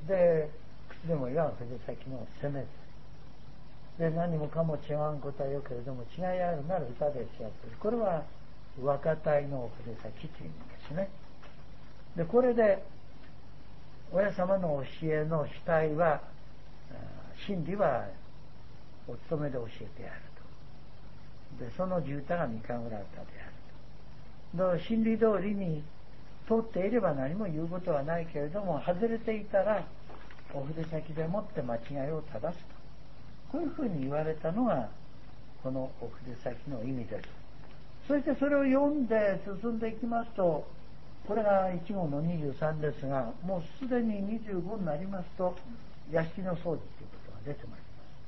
で、口でも言わん筆先の攻めで、何もかも違うことはよけれども違いあるなら歌でしやすい。これは和歌体の筆先という意味ですね。で、これで親様の教えの主体は、真理はお勤めで教えてやると。で、その地歌が御神楽歌であると。だから真理通りに通っていれば何も言うことはないけれども、外れていたらお筆先でもって間違いを正すと。こういうふうに言われたのがこのお筆先の意味です。そしてそれを読んで進んでいきますと、これが1号の23ですが、もうすでに25になりますと屋敷の掃除ということが出てまい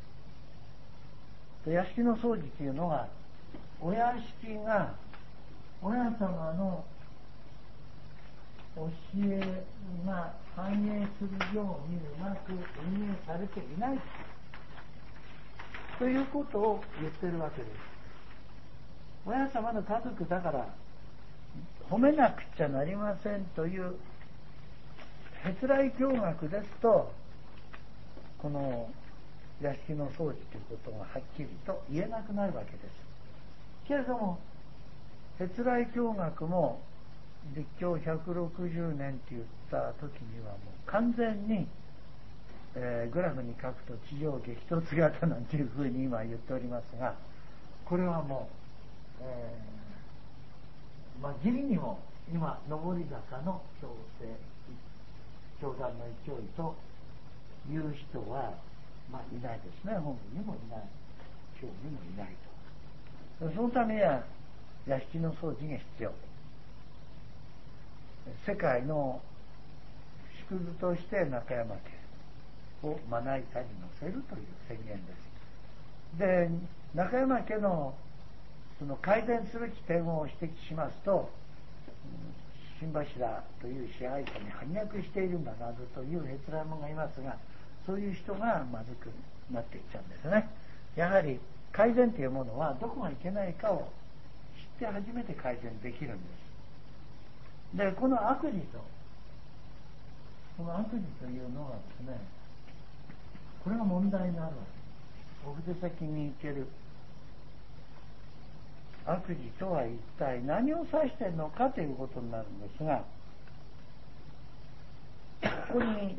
ります。屋敷の掃除というのは、お屋敷が親様の教えが反映するようにうまく運営されていないということを言ってるわけです。親様の家族だから褒めなくちゃなりませんというへつらい教学ですと、この屋敷の掃除ということがはっきりと言えなくなるわけです。けれども閲来経学も立教160年って言った時にはもう完全に、グラフに書くと地上激突型なんていうふうに今言っておりますが、これはもう、義理にも今上り坂の教団の勢いという人はいないですね。本部にもいない、教にもいないと。そのためには屋敷の掃除が必要。世界の縮図として中山家をまな板に乗せるという宣言です。で、中山家のその改善すべき点を指摘しますと、新柱という支配者に反逆しているんだなどという閲覧者がいますが、そういう人がまずくなっていっちゃうんですね。やはり改善というものはどこがいけないかを知って初めて改善できるんです。で、この悪事というのはですね、これが問題になるわけです。お筆先に行ける悪事とは一体何を指しているのかということになるんですが、ここに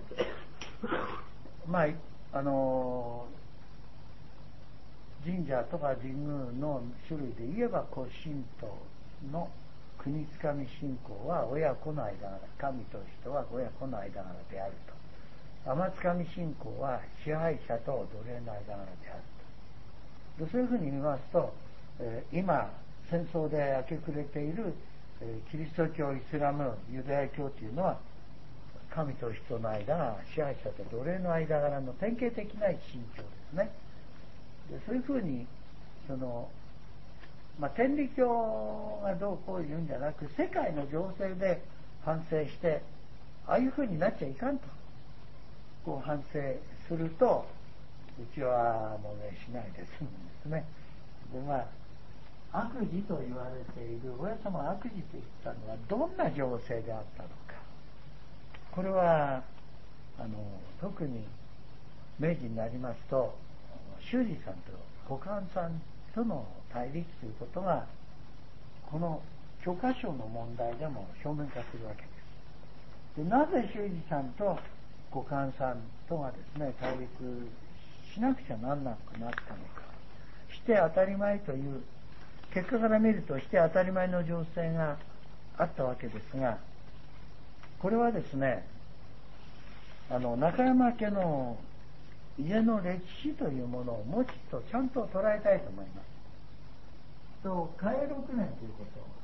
神社とか神宮の種類で言えば古神道の国つかみ信仰は親子の間柄、神と人は親子の間柄であると。天つかみ信仰は支配者と奴隷の間柄であると。でそういうふうに見ますと、今戦争で明け暮れている、キリスト教、イスラム、ユダヤ教というのは神と人の間が支配者と奴隷の間柄の典型的な信条ですね。でそういうふうに天理教がどうこう言うんじゃなく、世界の情勢で反省して、ああいうふうになっちゃいかんとこう反省すると、うちはもうねしないで済むんですね。で悪事と言われている、親様が悪事と言ったのはどんな情勢であったのか。これは特に明治になりますと、修二さんと古観さんとの対立ということがこの教科書の問題でも表面化するわけです。でなぜ修二さんと古観さんとがですね対立しなくちゃなんなくなったのか。して当たり前という結果から見るとして当たり前の情勢があったわけですが、これはですね中山家の家の歴史というものをもうちょっとちゃんと捉えたいと思います。嘉永6年ということを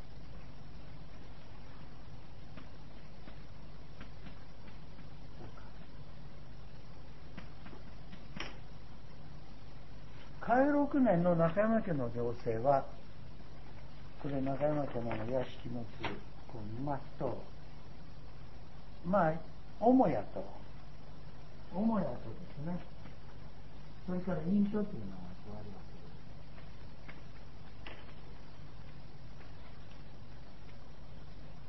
嘉永6年の中山家の情勢は、これ中山家の屋敷の図を見ますと、母屋とですね、それから隠居というのが加わるわけです。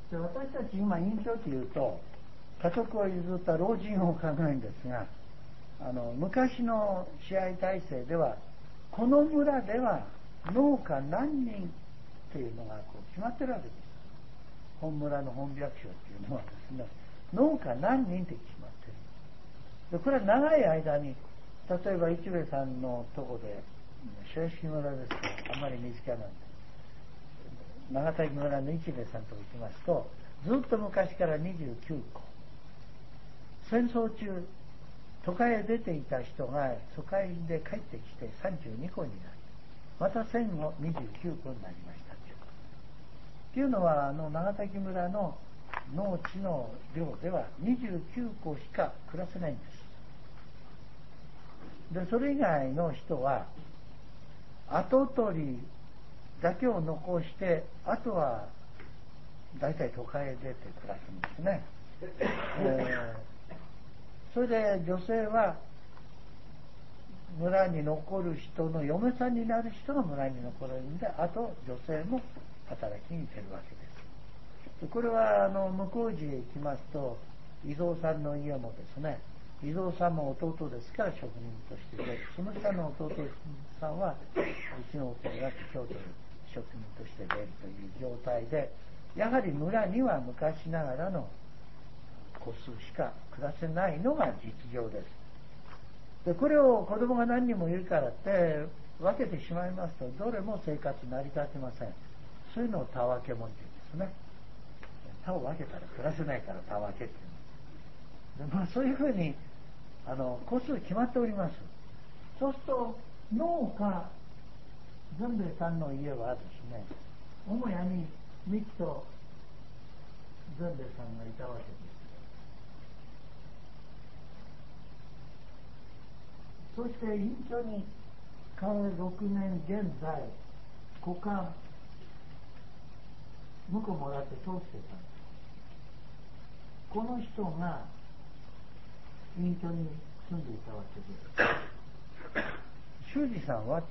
で私たち今隠居というと家督を譲った老人を考えるんですが、昔の支配体制ではこの村では農家何人というのがこう決まってるわけです。本村の本百姓というのはですね、農家何人って決まってる。でこれは長い間に、例えば一兵衛さんのとこで白石村ですとあんまり身近なんで、長崎村の一兵衛さんとこ行きますと、ずっと昔から29戸、戦争中都会へ出ていた人が疎開で帰ってきて32戸になり、また戦後29戸になりましたというのは、長崎村の農地の領では29戸しか暮らせないんです。でそれ以外の人は跡取りだけを残して、あとは大体都会へ出て暮らすんですね。それで女性は村に残る人の嫁さんになる人が村に残るんで、あと女性も働きに出るわけです。でこれは向寺へ行きますと、伊蔵さんの家もですね、伊蔵さんも弟ですから職人としてで、その下の弟さんはうちの弟が京都で職人として出るという状態で、やはり村には昔ながらの戸数しか暮らせないのが実情です。でこれを子供が何人もいるからって分けてしまいますと、どれも生活成り立ってません。そういうのを田分け門って言うんですね。田を分けたら暮らせないから田分けっていう。でそういうふうに戸数決まっております。そうすると農家善兵衛さんの家はですね、母屋に三木と善兵衛さんがいたわけです。そして隠居に寛6年現在、股間向こうもらって通してたんです。この人が隠居に住んでいたわけです。修二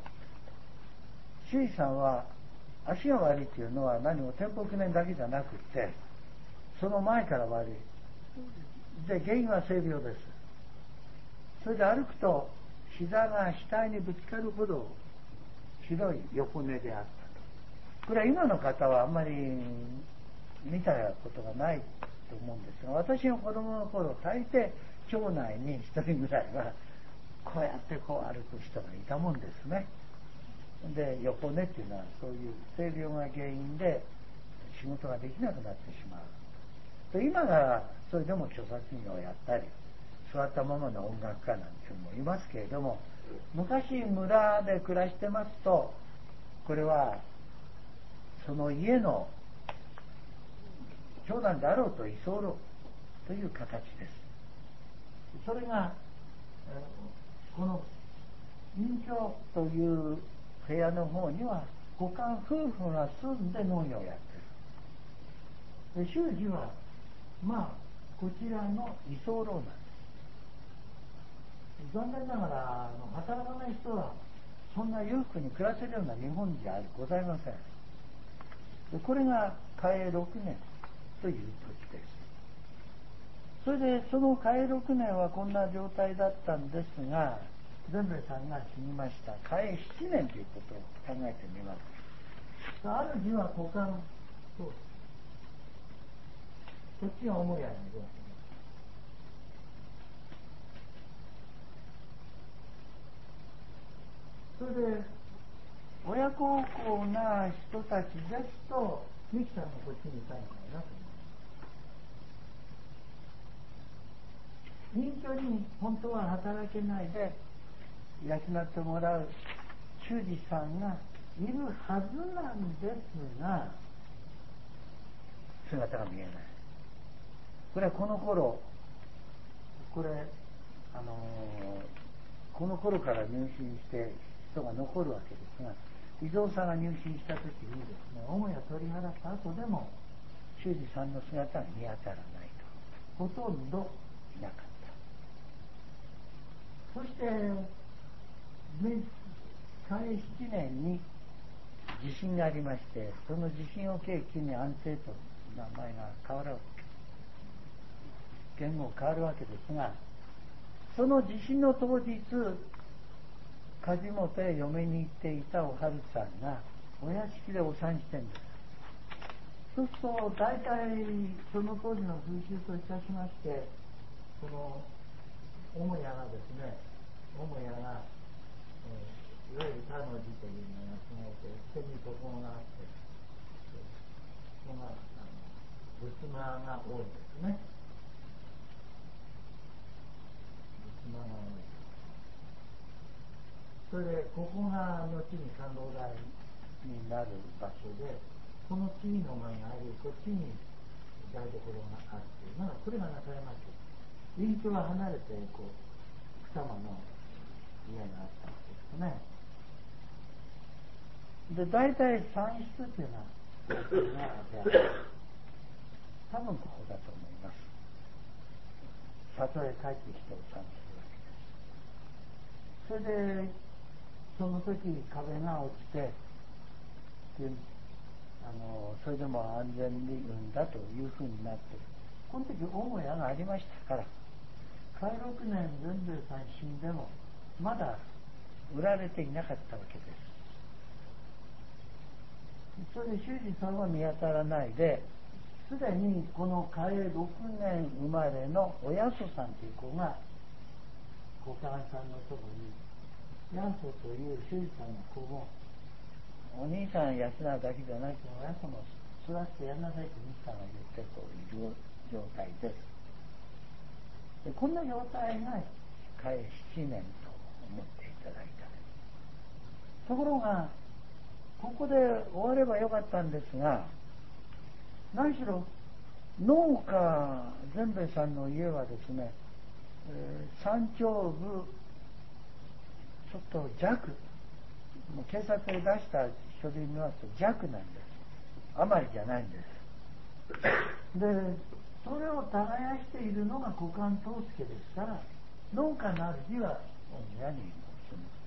さんは足が悪いっていうのは何も天保9年だけじゃなくて、その前から悪いで、原因は性病です。それで歩くと膝が額にぶつかるほどひどい横寝であったと。これは今の方はあんまり見たことがないと思うんですが、私の子供の頃大抵町内に一人ぐらいはこうやってこう歩く人がいたもんですね。で横寝っていうのはそういう性病が原因で仕事ができなくなってしまう。今ならそれでも著作業をやったり座ったままの音楽家なんていうのもいますけれども、昔村で暮らしてますと、これはその家の長男であろうと居候という形です。それがこの隠居という部屋の方には股間夫婦が住んで農業をやってる。で修二はこちらの居候なんです。残念ながら働かない人はそんな裕福に暮らせるような日本じゃございません。でこれが嘉永6年という時です。それでその嘉永6年はこんな状態だったんですが、善兵衛さんが死にました嘉永7年ということを考えてみます。主は股間とこっちが母屋にいるわけです。それで親孝行な人たちですと三木さんもこっちにいたんじゃないかと思います。隠居に本当は働けないで養ってもらう修二さんがいるはずなんですが、姿が見えない。これはこの頃から入信して人が残るわけですが、伊蔵さんが入信した時にですね、母屋取り払った後でも修二さんの姿は見当たらないと、ほとんどいなかった。そして嘉永7年に地震がありまして、その地震を契機に安政と名前が変わる、言語変わるわけですが、その地震の当日梶本へ嫁に行っていたおはるさんがお屋敷でお産してるんです。そうすると大体その当時の風習といたしまして、その母屋がいわゆる田の字というのが備えて、手に床があって、そこが仏間が多いですね。仏間が多い。それでここが後に観音台になる場所で、この次の間があり、こっちに台所があって、これが中山家。隠居は離れて草間の家があったわけですね。で大体産室っていうのはここが多分ここだと思います。里へ帰ってきてお産するわけです。それでその時壁が落ちて、それでも安全に産んだというふうになって、この時母屋がありましたから、嘉永6年善兵衛さん死んでもまだ売られていなかったわけです。 それで修二さんは見当たらないですでにこの嘉永6年生まれのおやそさんという子が小川さんのところにヤンソという修二さんの子もお兄さん養うだけじゃなくておやそも育ててやんなさいと西さんが言ってこういう状態です。でこんな状態が嘉永7年と思っていただいた。ところがここで終わればよかったんですが、何しろ農家善兵衛さんの家はですね、山頂部ちょっと弱、警察で出した書類見ますと弱なんです。あまりじゃないんです。でそれを耕しているのが小官藤助ですから、農家のある日はお宮に住む。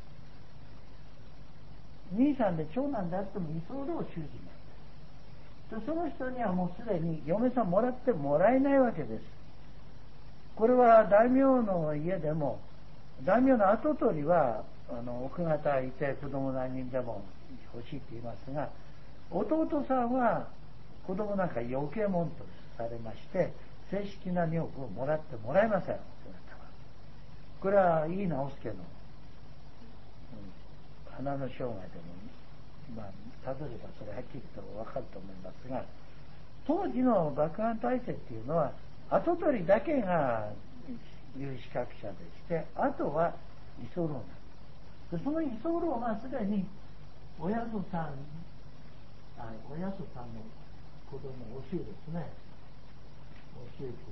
兄さんで長男であっても居候主人なんです。でその人にはもうすでに嫁さんもらってもらえないわけです。これは大名の家でも大名の跡取りは奥方いて子供何人でも欲しいって言いますが、弟さんは子供なんか余計もんとされまして正式な女房をもらってもらえません。これは井伊直弼の花の生涯でもたどればそれはっきりと分かると思いますが、当時の幕藩体制っていうのは跡取りだけが有資格者でして、あとは居候なんです。でその居候がすでにおやそさんの子供おしゅうですね、おしゅう君、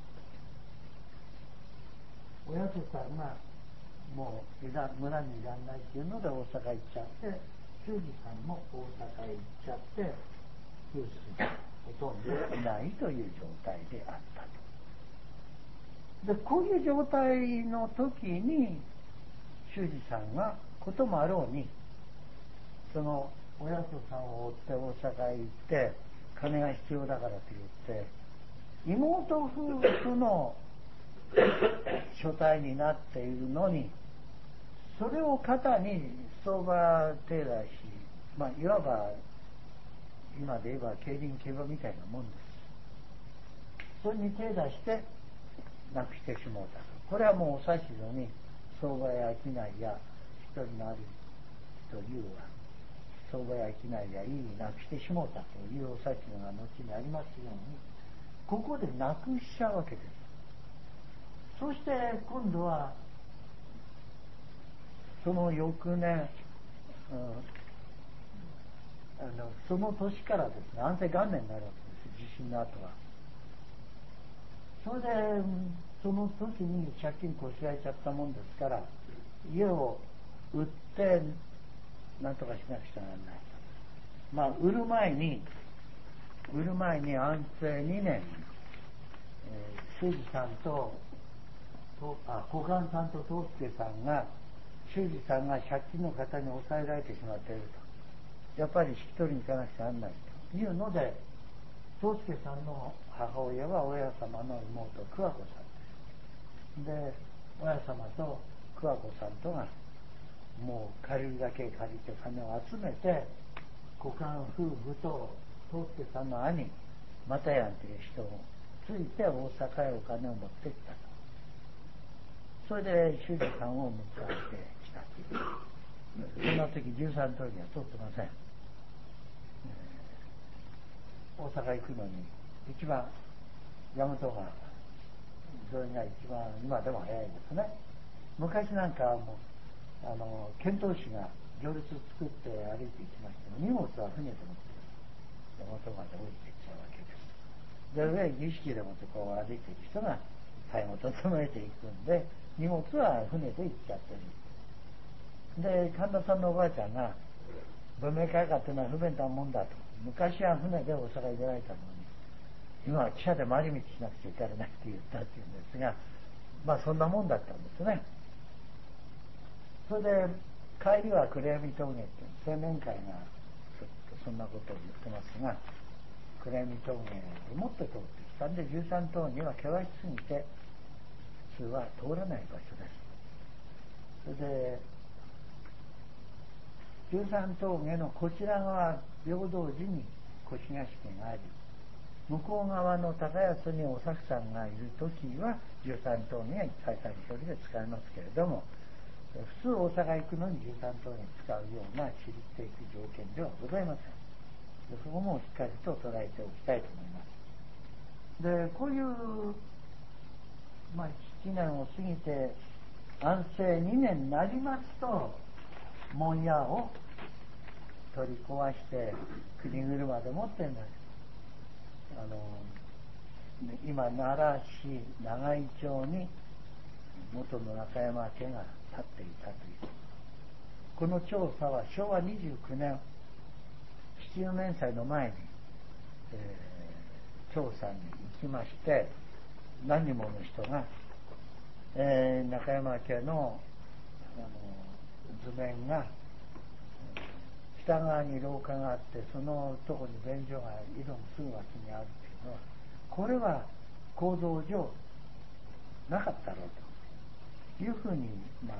おやそさんがもう村にいらんないっていうので大阪行っちゃって、修二さんも大阪へ行っちゃって九州にほとんどいないという状態であったと。でこういう状態の時に修二さんがこともあろうにそのおやそさんを追って大阪へ行って金が必要だからと言って妹夫婦の所帯になっているのに、それを肩に相場手出し、いわば今で言えば競輪競馬みたいなもんです。それに手出してなくしてしまうた。これはもうお指図に相場や商いや一人のある人言うは相場や商いやいいなくしてしまうたというお指図が後にありますように、ここでなくしちゃうわけです。そして今度はその翌年、その年からですね、安政元年になるわけです。地震の後は。それでその時に借金こしらえちゃったもんですから、家を売ってなんとかしなくちゃならない。売る前に安政2年、修二さんと小官さんと藤助さんが修二さんが借金の方に抑えられてしまっていると、やっぱり引き取りに行かなくちゃならないというので、藤助さんの母親は親様の妹桑子さんで、親様と桑子さんとがもう借りるだけ借りて金を集めて、小官夫婦と藤助さんの兄又やんという人をついて大阪へお金を持ってきたと。それで修二さんを迎えてきたという。そんな時13通りは通ってません。大阪行くのに一番大和川沿いが一番今でも早いですね。昔なんかはもう遣唐使が行列作って歩いていきましても、荷物は船で持って大和川で降りていっちゃうわけです。で上儀式でもってこう歩いている人が最後整えていくんで、荷物は船で行っちゃってる。で神田さんのおばあちゃんが文明開化っていうのは不便なもんだと、昔は船で大阪に出られたのに今は汽車で回り道しなくちゃいけないって言ったっていうんですが、そんなもんだったんですね。それで帰りは暗闇峠って青年会がちょっとそんなことを言ってますが、暗闇峠でもって通ってきたんで、13島には険しすぎて普通は通らない場所です。それで13峠のこちら側平等時に越谷式があり、向こう側の高安にお作さんがいるときは13等には再三処理で使いますけれども、普通大阪行くのに13等に使うような地理的条件ではございません。そこもしっかりと捉えておきたいと思います。で、こういう、7年を過ぎて安政2年になりますと、門屋を取り壊して国車で持ってんだ。今奈良市長井町に元の中山家が建っていたという。この調査は昭和29年七十年祭の前に、調査に行きまして、何人もの人が、中山家の、図面が北側に廊下があって、そのとこに便所が井戸のすぐ脇にあるというのは、これは構造上なかったろうというふうに、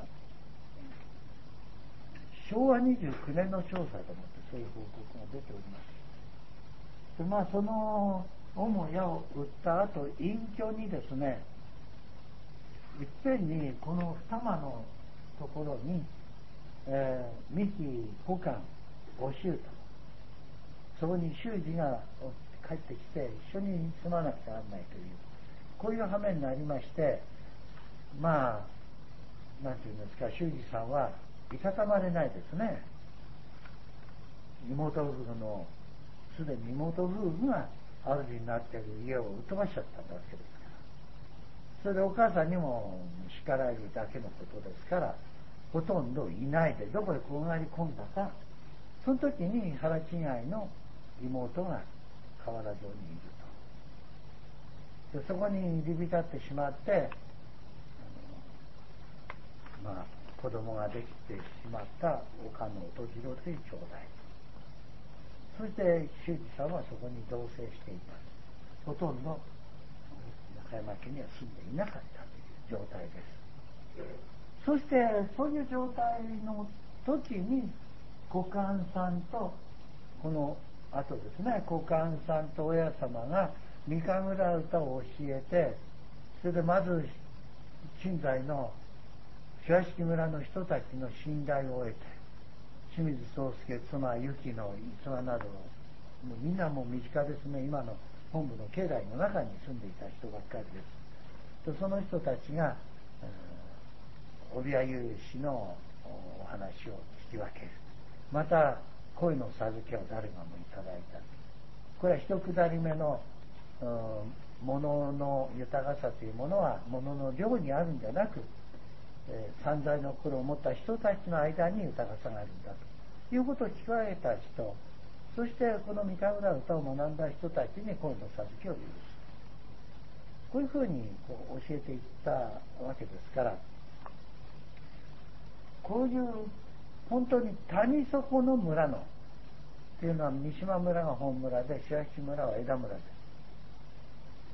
昭和29年の調査でもってそういう報告が出ております。で、その母屋を売った後、隠居にですね、いっぺんにこの二間のところに、三木保官お舅と、そこに修二が帰ってきて一緒に住まなくちゃならないという、こういう羽目になりまして、なんていうんですか、修二さんはいたたまれないですね。妹夫婦の、すでに妹夫婦が主になっている家を売っ飛ばしちゃったわけですから、それでお母さんにも叱られるだけのことですから、ほとんどいないでどこへ転がり込んだか、その時に腹違いの妹が河原城にいると。でそこに入り浸ってしまって、子供ができてしまった岡野音次郎という兄弟、そして修二さんはそこに同棲していた。ほとんど中山家には住んでいなかったという状態です。そしてそういう状態の時に小官さんと、この後ですね、小官さんと親様が三神楽歌を教えて、それでまず新在の東木村の人たちの信頼を得て、清水宗介妻由紀の逸話など、みんなもう身近ですね。今の本部の境内の中に住んでいた人ばっかりです。その人たちが帯屋有志のお話を聞き分ける。また恋の授けを誰がもいただいた。これは一くだり目の物の豊かさというものは物の量にあるんじゃなく、散財の心を持った人たちの間に豊かさがあるんだということを聞き分けた人、そしてこの三神楽歌を学んだ人たちに恋の授けを許す。こういうふうに教えていったわけですから、こういう本当に谷底の村のっていうのは、三島村が本村で白木村は枝村です。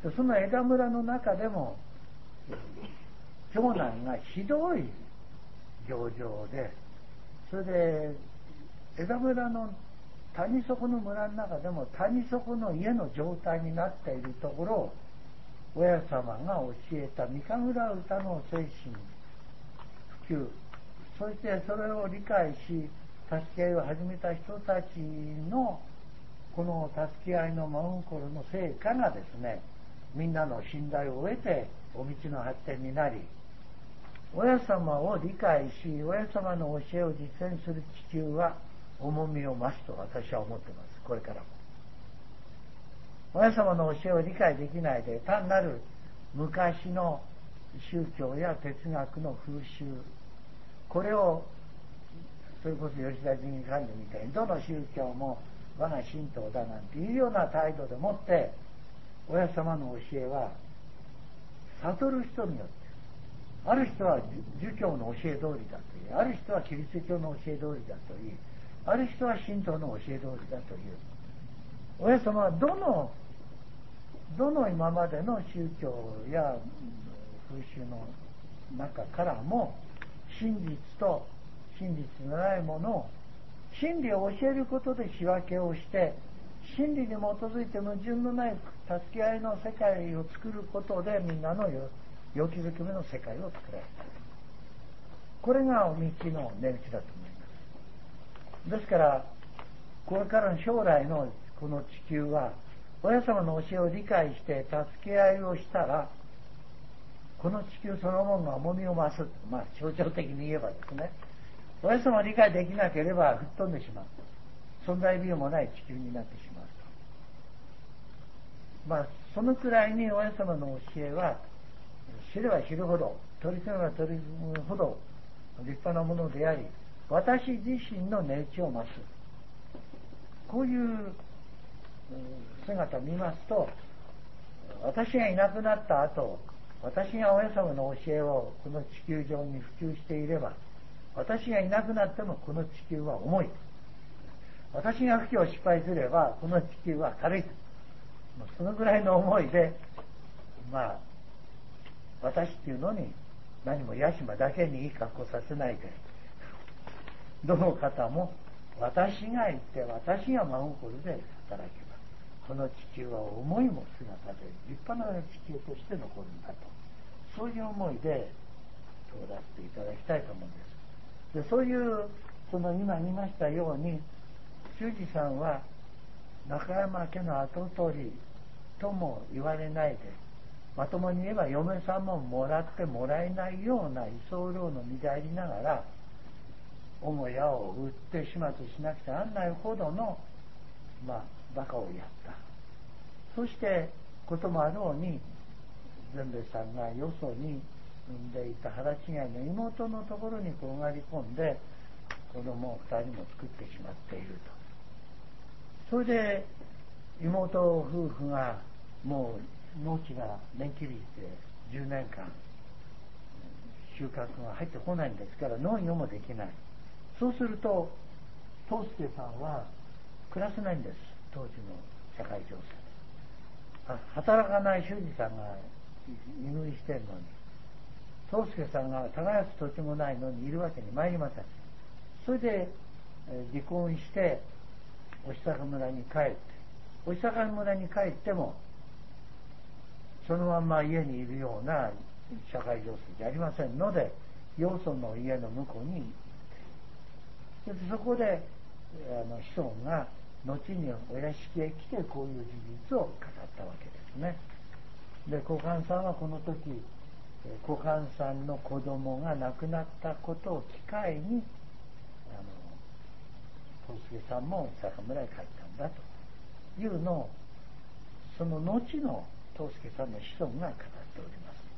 でその枝村の中でも長男がひどい行情で、それで枝村の谷底の村の中でも谷底の家の状態になっているところを、親様が教えた三神楽歌の精神普及、そしてそれを理解し助け合いを始めた人たちのこの助け合いの真心の成果がですね、みんなの信頼を得てお道の発展になり、親様を理解し親様の教えを実践する地球は重みを増すと私は思っています。これからも親様の教えを理解できないで単なる昔の宗教や哲学の風習、これをそれこそ吉田神官でみたいにどの宗教も我が神道だなんていうような態度でもって親様の教えは悟る人によって、ある人は儒教の教え通りだという、ある人はキリスト教の教え通りだという、ある人は神道の教え通りだという、親様はどの今までの宗教や風習の中からも真実と真実のないものを真理を教えることで仕分けをして、真理に基づいて矛盾のない助け合いの世界を作ることで、みんなの良きづくめの世界を作られた。これがお道の値打ちだと思います。ですからこれからの将来のこの地球は、親様の教えを理解して助け合いをしたら、この地球そのものが重みを増す。象徴的に言えばですね、親様を理解できなければ吹っ飛んでしまう、存在理由もない地球になってしまうと。そのくらいに親様の教えは知れば知るほど、取り組めば取り組むほど立派なものであり、私自身の値打ちを増す。こういう姿を見ますと、私がいなくなった後、私が親様の教えをこの地球上に普及していれば、私がいなくなってもこの地球は重い。私が布教を失敗すればこの地球は軽い。そのぐらいの思いで、私っていうのに何も屋島だけにいい格好させないで、どの方も私がいて私が真心で働けば、この地球は思いも姿で立派な地球として残るんだと、そういう思いで通らせていただきたいと思うんです。で、そういう今言いましたように、修二さんは中山家の跡取りとも言われないで、まともに言えば嫁さんももらってもらえないような居候の身でありながら、母屋を売って始末しなくちゃならないほどのバカをやった。そしてこともあろうに、善兵衛さんがよそに産んでいた腹違いの妹のところに転がり込んで子供を2人も作ってしまっていると。それで妹夫婦がもう農地が年切りして10年間収穫が入ってこないんですから、農業もできない。そうすると藤助さんは暮らせないんです。当時の社会情勢、働かない修二さんが入院してるのに、藤助さんが耕す土地もないのにいるわけに参りません。それで離婚してお久坂村に帰って、お久坂村に帰ってもそのまんま家にいるような社会情勢じゃありませんので、よその家の向こうに行って、そこで子孫が後にお屋敷へ来てこういう事実を語ったわけですね。で、小勘さんはこの時、小勘さんの子供が亡くなったことを機会に藤助さんも久坂村へ帰ったんだというのを、その後の藤助さんの子孫が語っており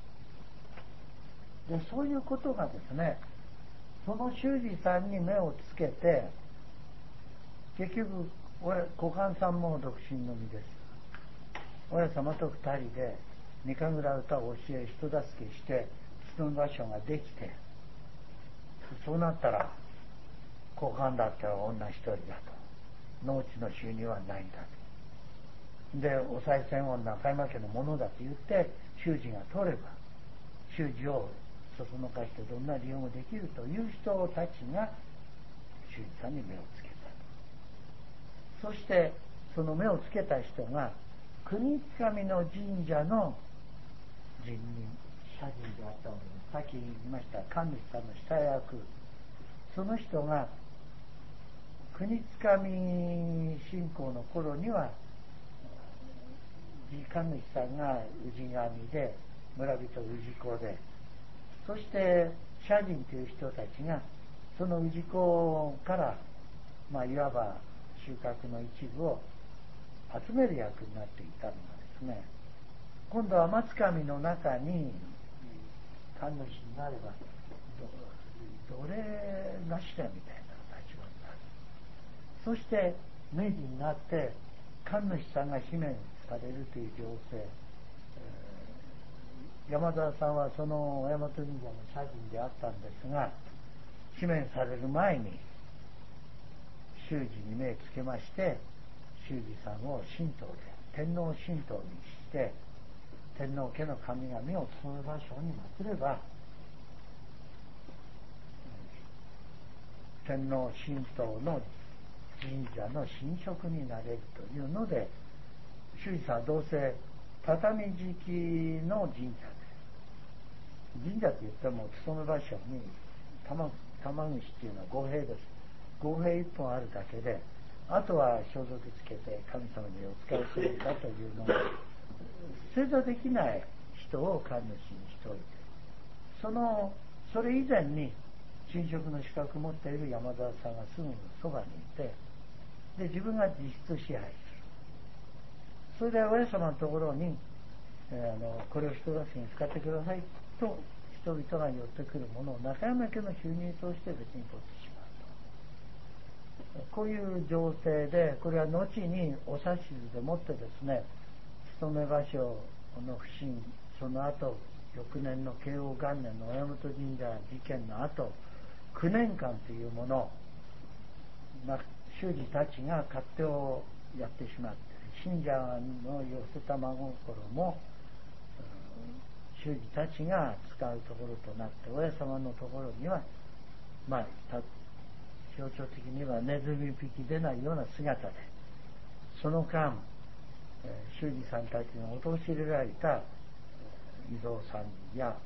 ます。で、そういうことがですね、その修二さんに目をつけて、結局小勘さんも独身の身です。親様と2人で三神楽歌を教え、人助けして住む場所ができて、そうなったら小勘だったら女一人だと、農地の収入はないんだと。で、お賽銭を中山家のものだと言って修二が取れば、修二をそそのかしてどんな利用もできるという人たちが修二さんに目をつけた。そしてその目をつけた人が国津神の神社の人人、社人であったので、さっき言いました神主さんの下役、その人が国津神信仰の頃には神主さんが氏神で、村人氏子で、そして社人という人たちがその氏子から、いわば収穫の一部を集める役になっていたのがですね、今度は松神の中に神主になれば奴隷頭みたいな立場になる。そして明治になって神主さんが罷免されるという情勢、山沢さんはその大和神社の社人であったんですが、罷免される前に修二に目つけまして、修二さんを神道で天皇神道にして、天皇家の神々をその場所に祀れば天皇神道の神社の神職になれるというので、修二さんはどうせ畳敷きの神社で、神社って言っても勤め場所に玉串っていうのは御幣です。御幣一本あるだけで、あとは装束つけて神様にお仕えするんだというのが正座できない人を神主にしておいて、それ以前に神職の資格を持っている山田さんがすぐそばにいて、で自分が実質支配する。それで親様のところに、これを人助けに使ってくださいと人々が寄ってくるものを中山家の収入として別に取ってしまうと、こういう情勢で、これは後にお指図でもってですね、勤め場所の不審、その後翌年の慶応元年の親本神社事件の後9年間というもの、修二たちが勝手をやってしまって、信者の寄せた真心も修二たちが使うところとなって、親様のところには象徴的にはネズミ匹出ないような姿で、その間修二さんたちに陥れられた伊蔵さんや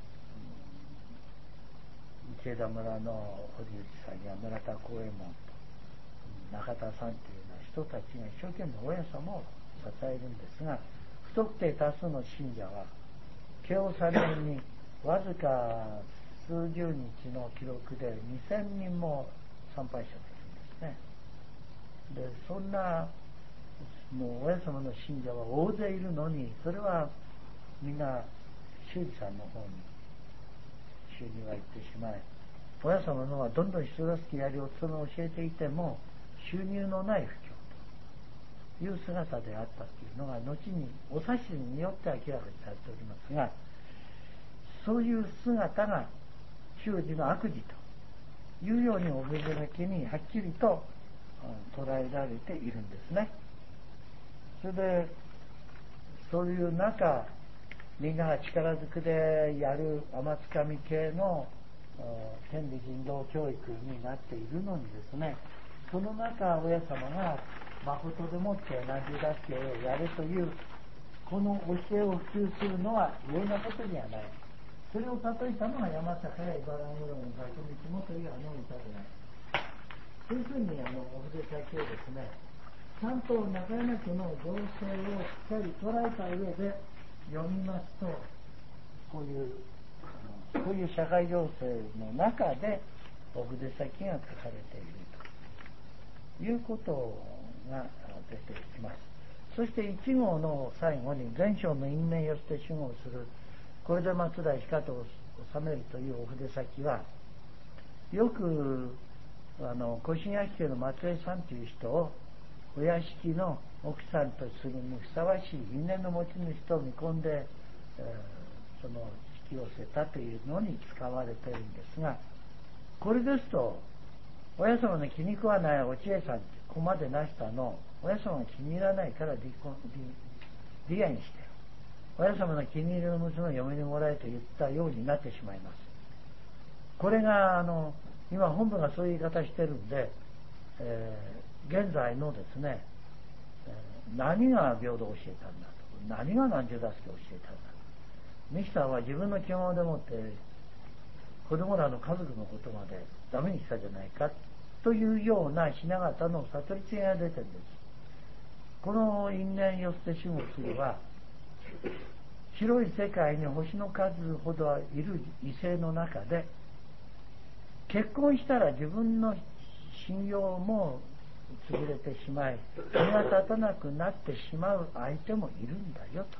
池田村の堀内さんや村田幸右衛門と中田さんというような人たちが一生懸命親様を支えるんですが、不特定多数の信者は慶応3年にわずか数十日の記録で2000人も参拝者がいるんですね。でそんなもう親様の信者は大勢いるのに、それはみんな修二さんの方に収入が行ってしまい、親様のはどんどん人助けやりお勤めを教えていても収入のない布教という姿であったというのが後にお指図によって明らかにされておりますが、そういう姿が修二の悪事というようにおべべだけにはっきりと捉えられているんですね。それでそういう中、みんなが力ずくでやる天つかみ系の天理人道教育になっているのにですね、その中親様が誠でもって何十助けをやるというこの教えを普及するのは容易なことにはない。それを例えたのが山坂や茨城の学道もという歌である。そういうふうにお筆先をですね、ちゃんと中山家の情勢をしっかり捉えた上で読みますと、こういう社会情勢の中でお筆先が書かれているということが出てきます。そして1号の最後に前章の因縁よして守護するこれで松代しかと収めるというお筆先は、よく小新屋家の松江さんという人をお屋敷の奥さんとするにふさわしい因縁の持ち主と見込んで、その引き寄せたというのに使われているんですが、これですと親様の気に食わないお知恵さんここまでなしたの親様が気に入らないから離縁して親様の気に入りの娘を嫁にもらえと言ったようになってしまいます。これが今本部がそういう言い方してるんで、現在のですね、何が平等を教えたんだと、何が何十助けを教えたんだと、ミキさんは自分の気ままでもって子供らの家族のことまでダメにしたじゃないかというような雛形の悟り違いが出てるんです。この因縁よって守護するは、広い世界に星の数ほどいる異性の中で、結婚したら自分の信用も潰れてしまい気が立たなくなってしまう相手もいるんだよ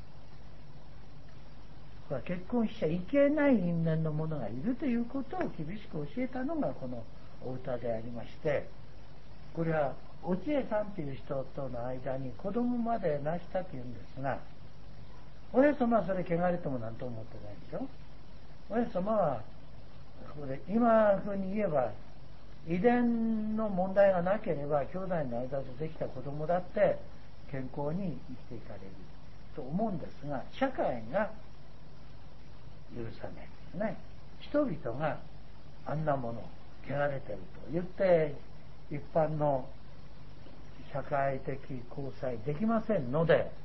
と。結婚しちゃいけない因縁の者がいるということを厳しく教えたのがこのお歌でありまして、これはお知恵さんという人との間に子供まで成したというんですが、親様はそれ汚れても何とも思ってないでしょ。親様はこれ今風に言えば遺伝の問題がなければ兄弟の間でできた子供だって健康に生きていかれると思うんですが、社会が許さないですね。人々があんなもの汚れてると言って一般の社会的交際できませんので、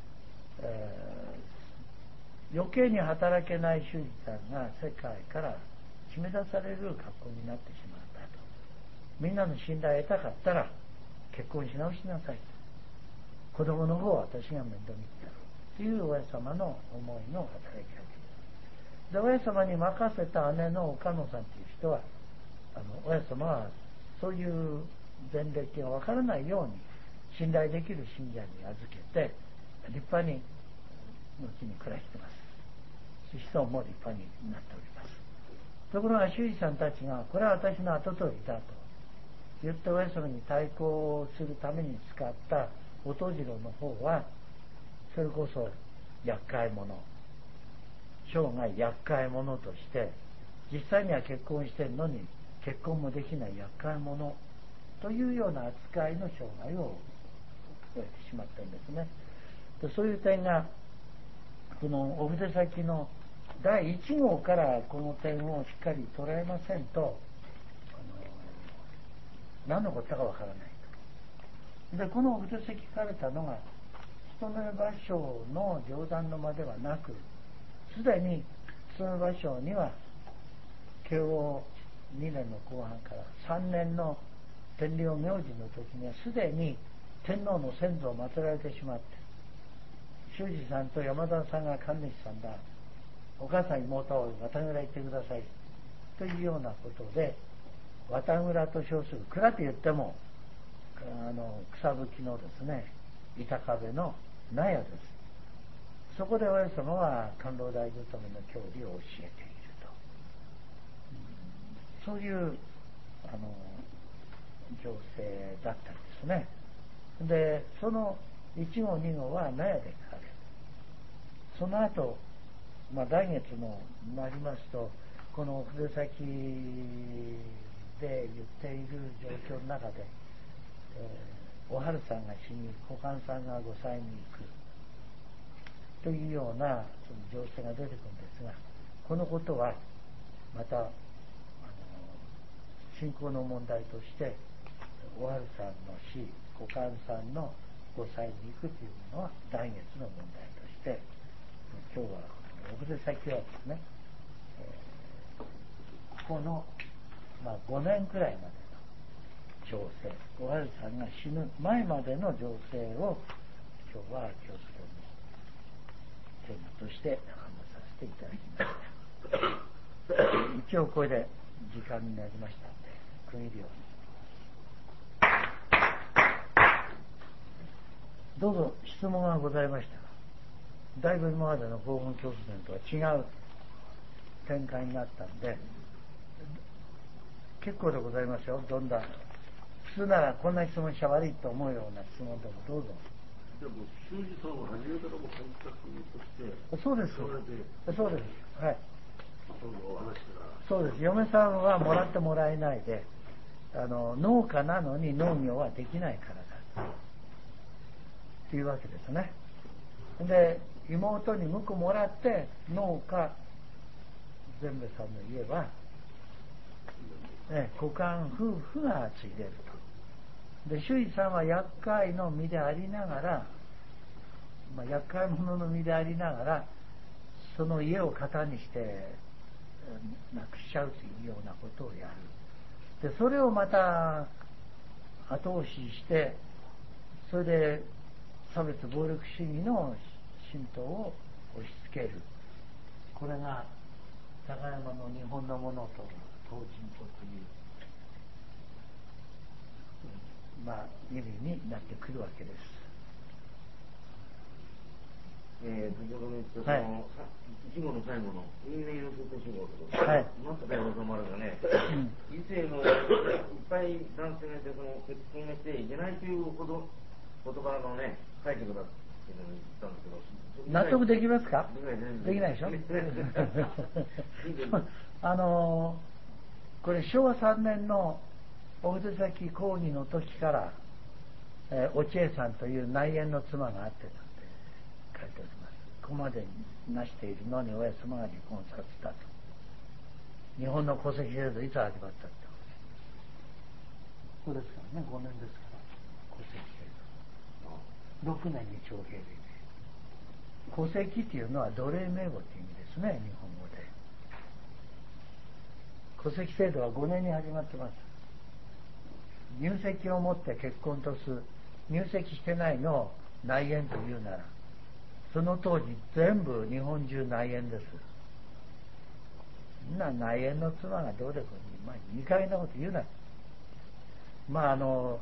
余計に働けない修士さんが世界から締め出される格好になってしまったと。みんなの信頼を得たかったら結婚し直しなさいと。子供の方は私が面倒見てやろうという親様の思いの働きかけで、親様に任せた姉の岡野さんという人は、親様はそういう前歴がわからないように信頼できる信者に預けて立派に後に暮らしています。子孫も立派になっております。ところが修士さんたちがこれは私の跡取りだと言って親様に対抗するために使った音次郎の方はそれこそ厄介者、生涯厄介者として実際には結婚してるのに結婚もできない厄介者というような扱いの生涯を終えてしまったんですね。でそういう点がこのお筆先の第1号からこの点をしっかり捉えませんと何のことかわからないと。でこのお筆先書かれたのが勤め場所の上段の間ではなく、すでに勤め場所には慶応2年の後半から3年の天領明治の時にはすでに天皇の先祖を祀られてしまって、修士さんと山田さんが神主さんだ、お母さん妹を綿蔵行ってくださいというようなことで、綿蔵と称する蔵と言っても草吹きのですね板壁の納屋です。そこで親様は官老大勤めの教理を教えていると、そういう情勢だったんですね。でその1号2号は納屋で書かれる。その後、来月のなりますとこの筆先で言っている状況の中で、お春さんが死に小官さんがご祭に行くというようなその情勢が出てくるんですが、このことはまた信仰の問題としてお春さんの死、小官さんのご祭に行くというのは来月の問題として、今日はお筆先はですね、この、5年くらいまでの情勢、お春さんが死ぬ前までの情勢を今日は教室のテーマとして話させていただきました。一応これで時間になりましたので区切りを。どうぞ質問がございましたら、だいぶ今までの法文教室とは違う展開になったんで結構でございますよ。どんな普通ならこんな質問しちゃ悪いと思うような質問でもどうぞ。 でも修士さんは初めからも選択としてそうです。そうです。はい。 お話がそうです。嫁さんはもらってもらえないで、農家なのに農業はできないからだっていうわけですね。で妹に婿もらって農家善兵衛さんの家は、股間夫婦が継いでいると。で修士さんは厄介の身でありながら、厄介者の身でありながらその家を型にしてなくしちゃうというようなことをやる。でそれをまた後押しして、それで差別暴力主義の浸透を押し付ける。これが高山の日本のものと東尋という意味になってくるわけです。 先ほどの言った1号の最後の因縁予測主語とか、松田山様がね、異性のいっぱい男性がいて結婚していけないというほど言葉のね解釈だっていうのを言ったんですけど、 納得できますか？できないでしょ。これ昭和3年のお筆先講義の時から、お千恵さんという内縁の妻があってたんで書いております。ここまでなしているのに親様が離婚させたと。日本の戸籍制度いつ始まったってことですからね。5年ですから戸籍制 6年に徴兵で、戸籍っていうのは奴隷名簿っていう意味ですね、日本語で。戸籍制度は5年に始まってます。入籍を持って結婚とする、入籍してないのを内縁というなら、その当時全部日本中内縁です。みんな内縁の妻がどうでこう、まあ、いい加減なこと言うな。まあ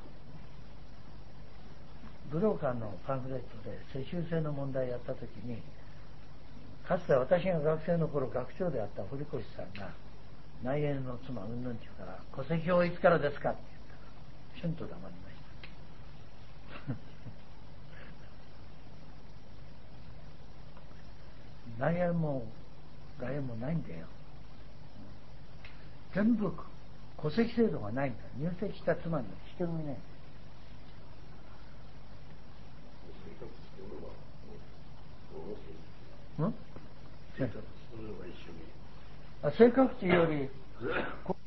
武道館のパンフレットで世襲制の問題をやったときに、かつて私が学生の頃学長であった堀越さんが内縁の妻うんぬんちゅうから戸籍法いつからですかって言ったらシュンと黙りました内縁も外縁もないんだよ。全部戸籍制度がないんだ。入籍した妻には一人もいない。生活というより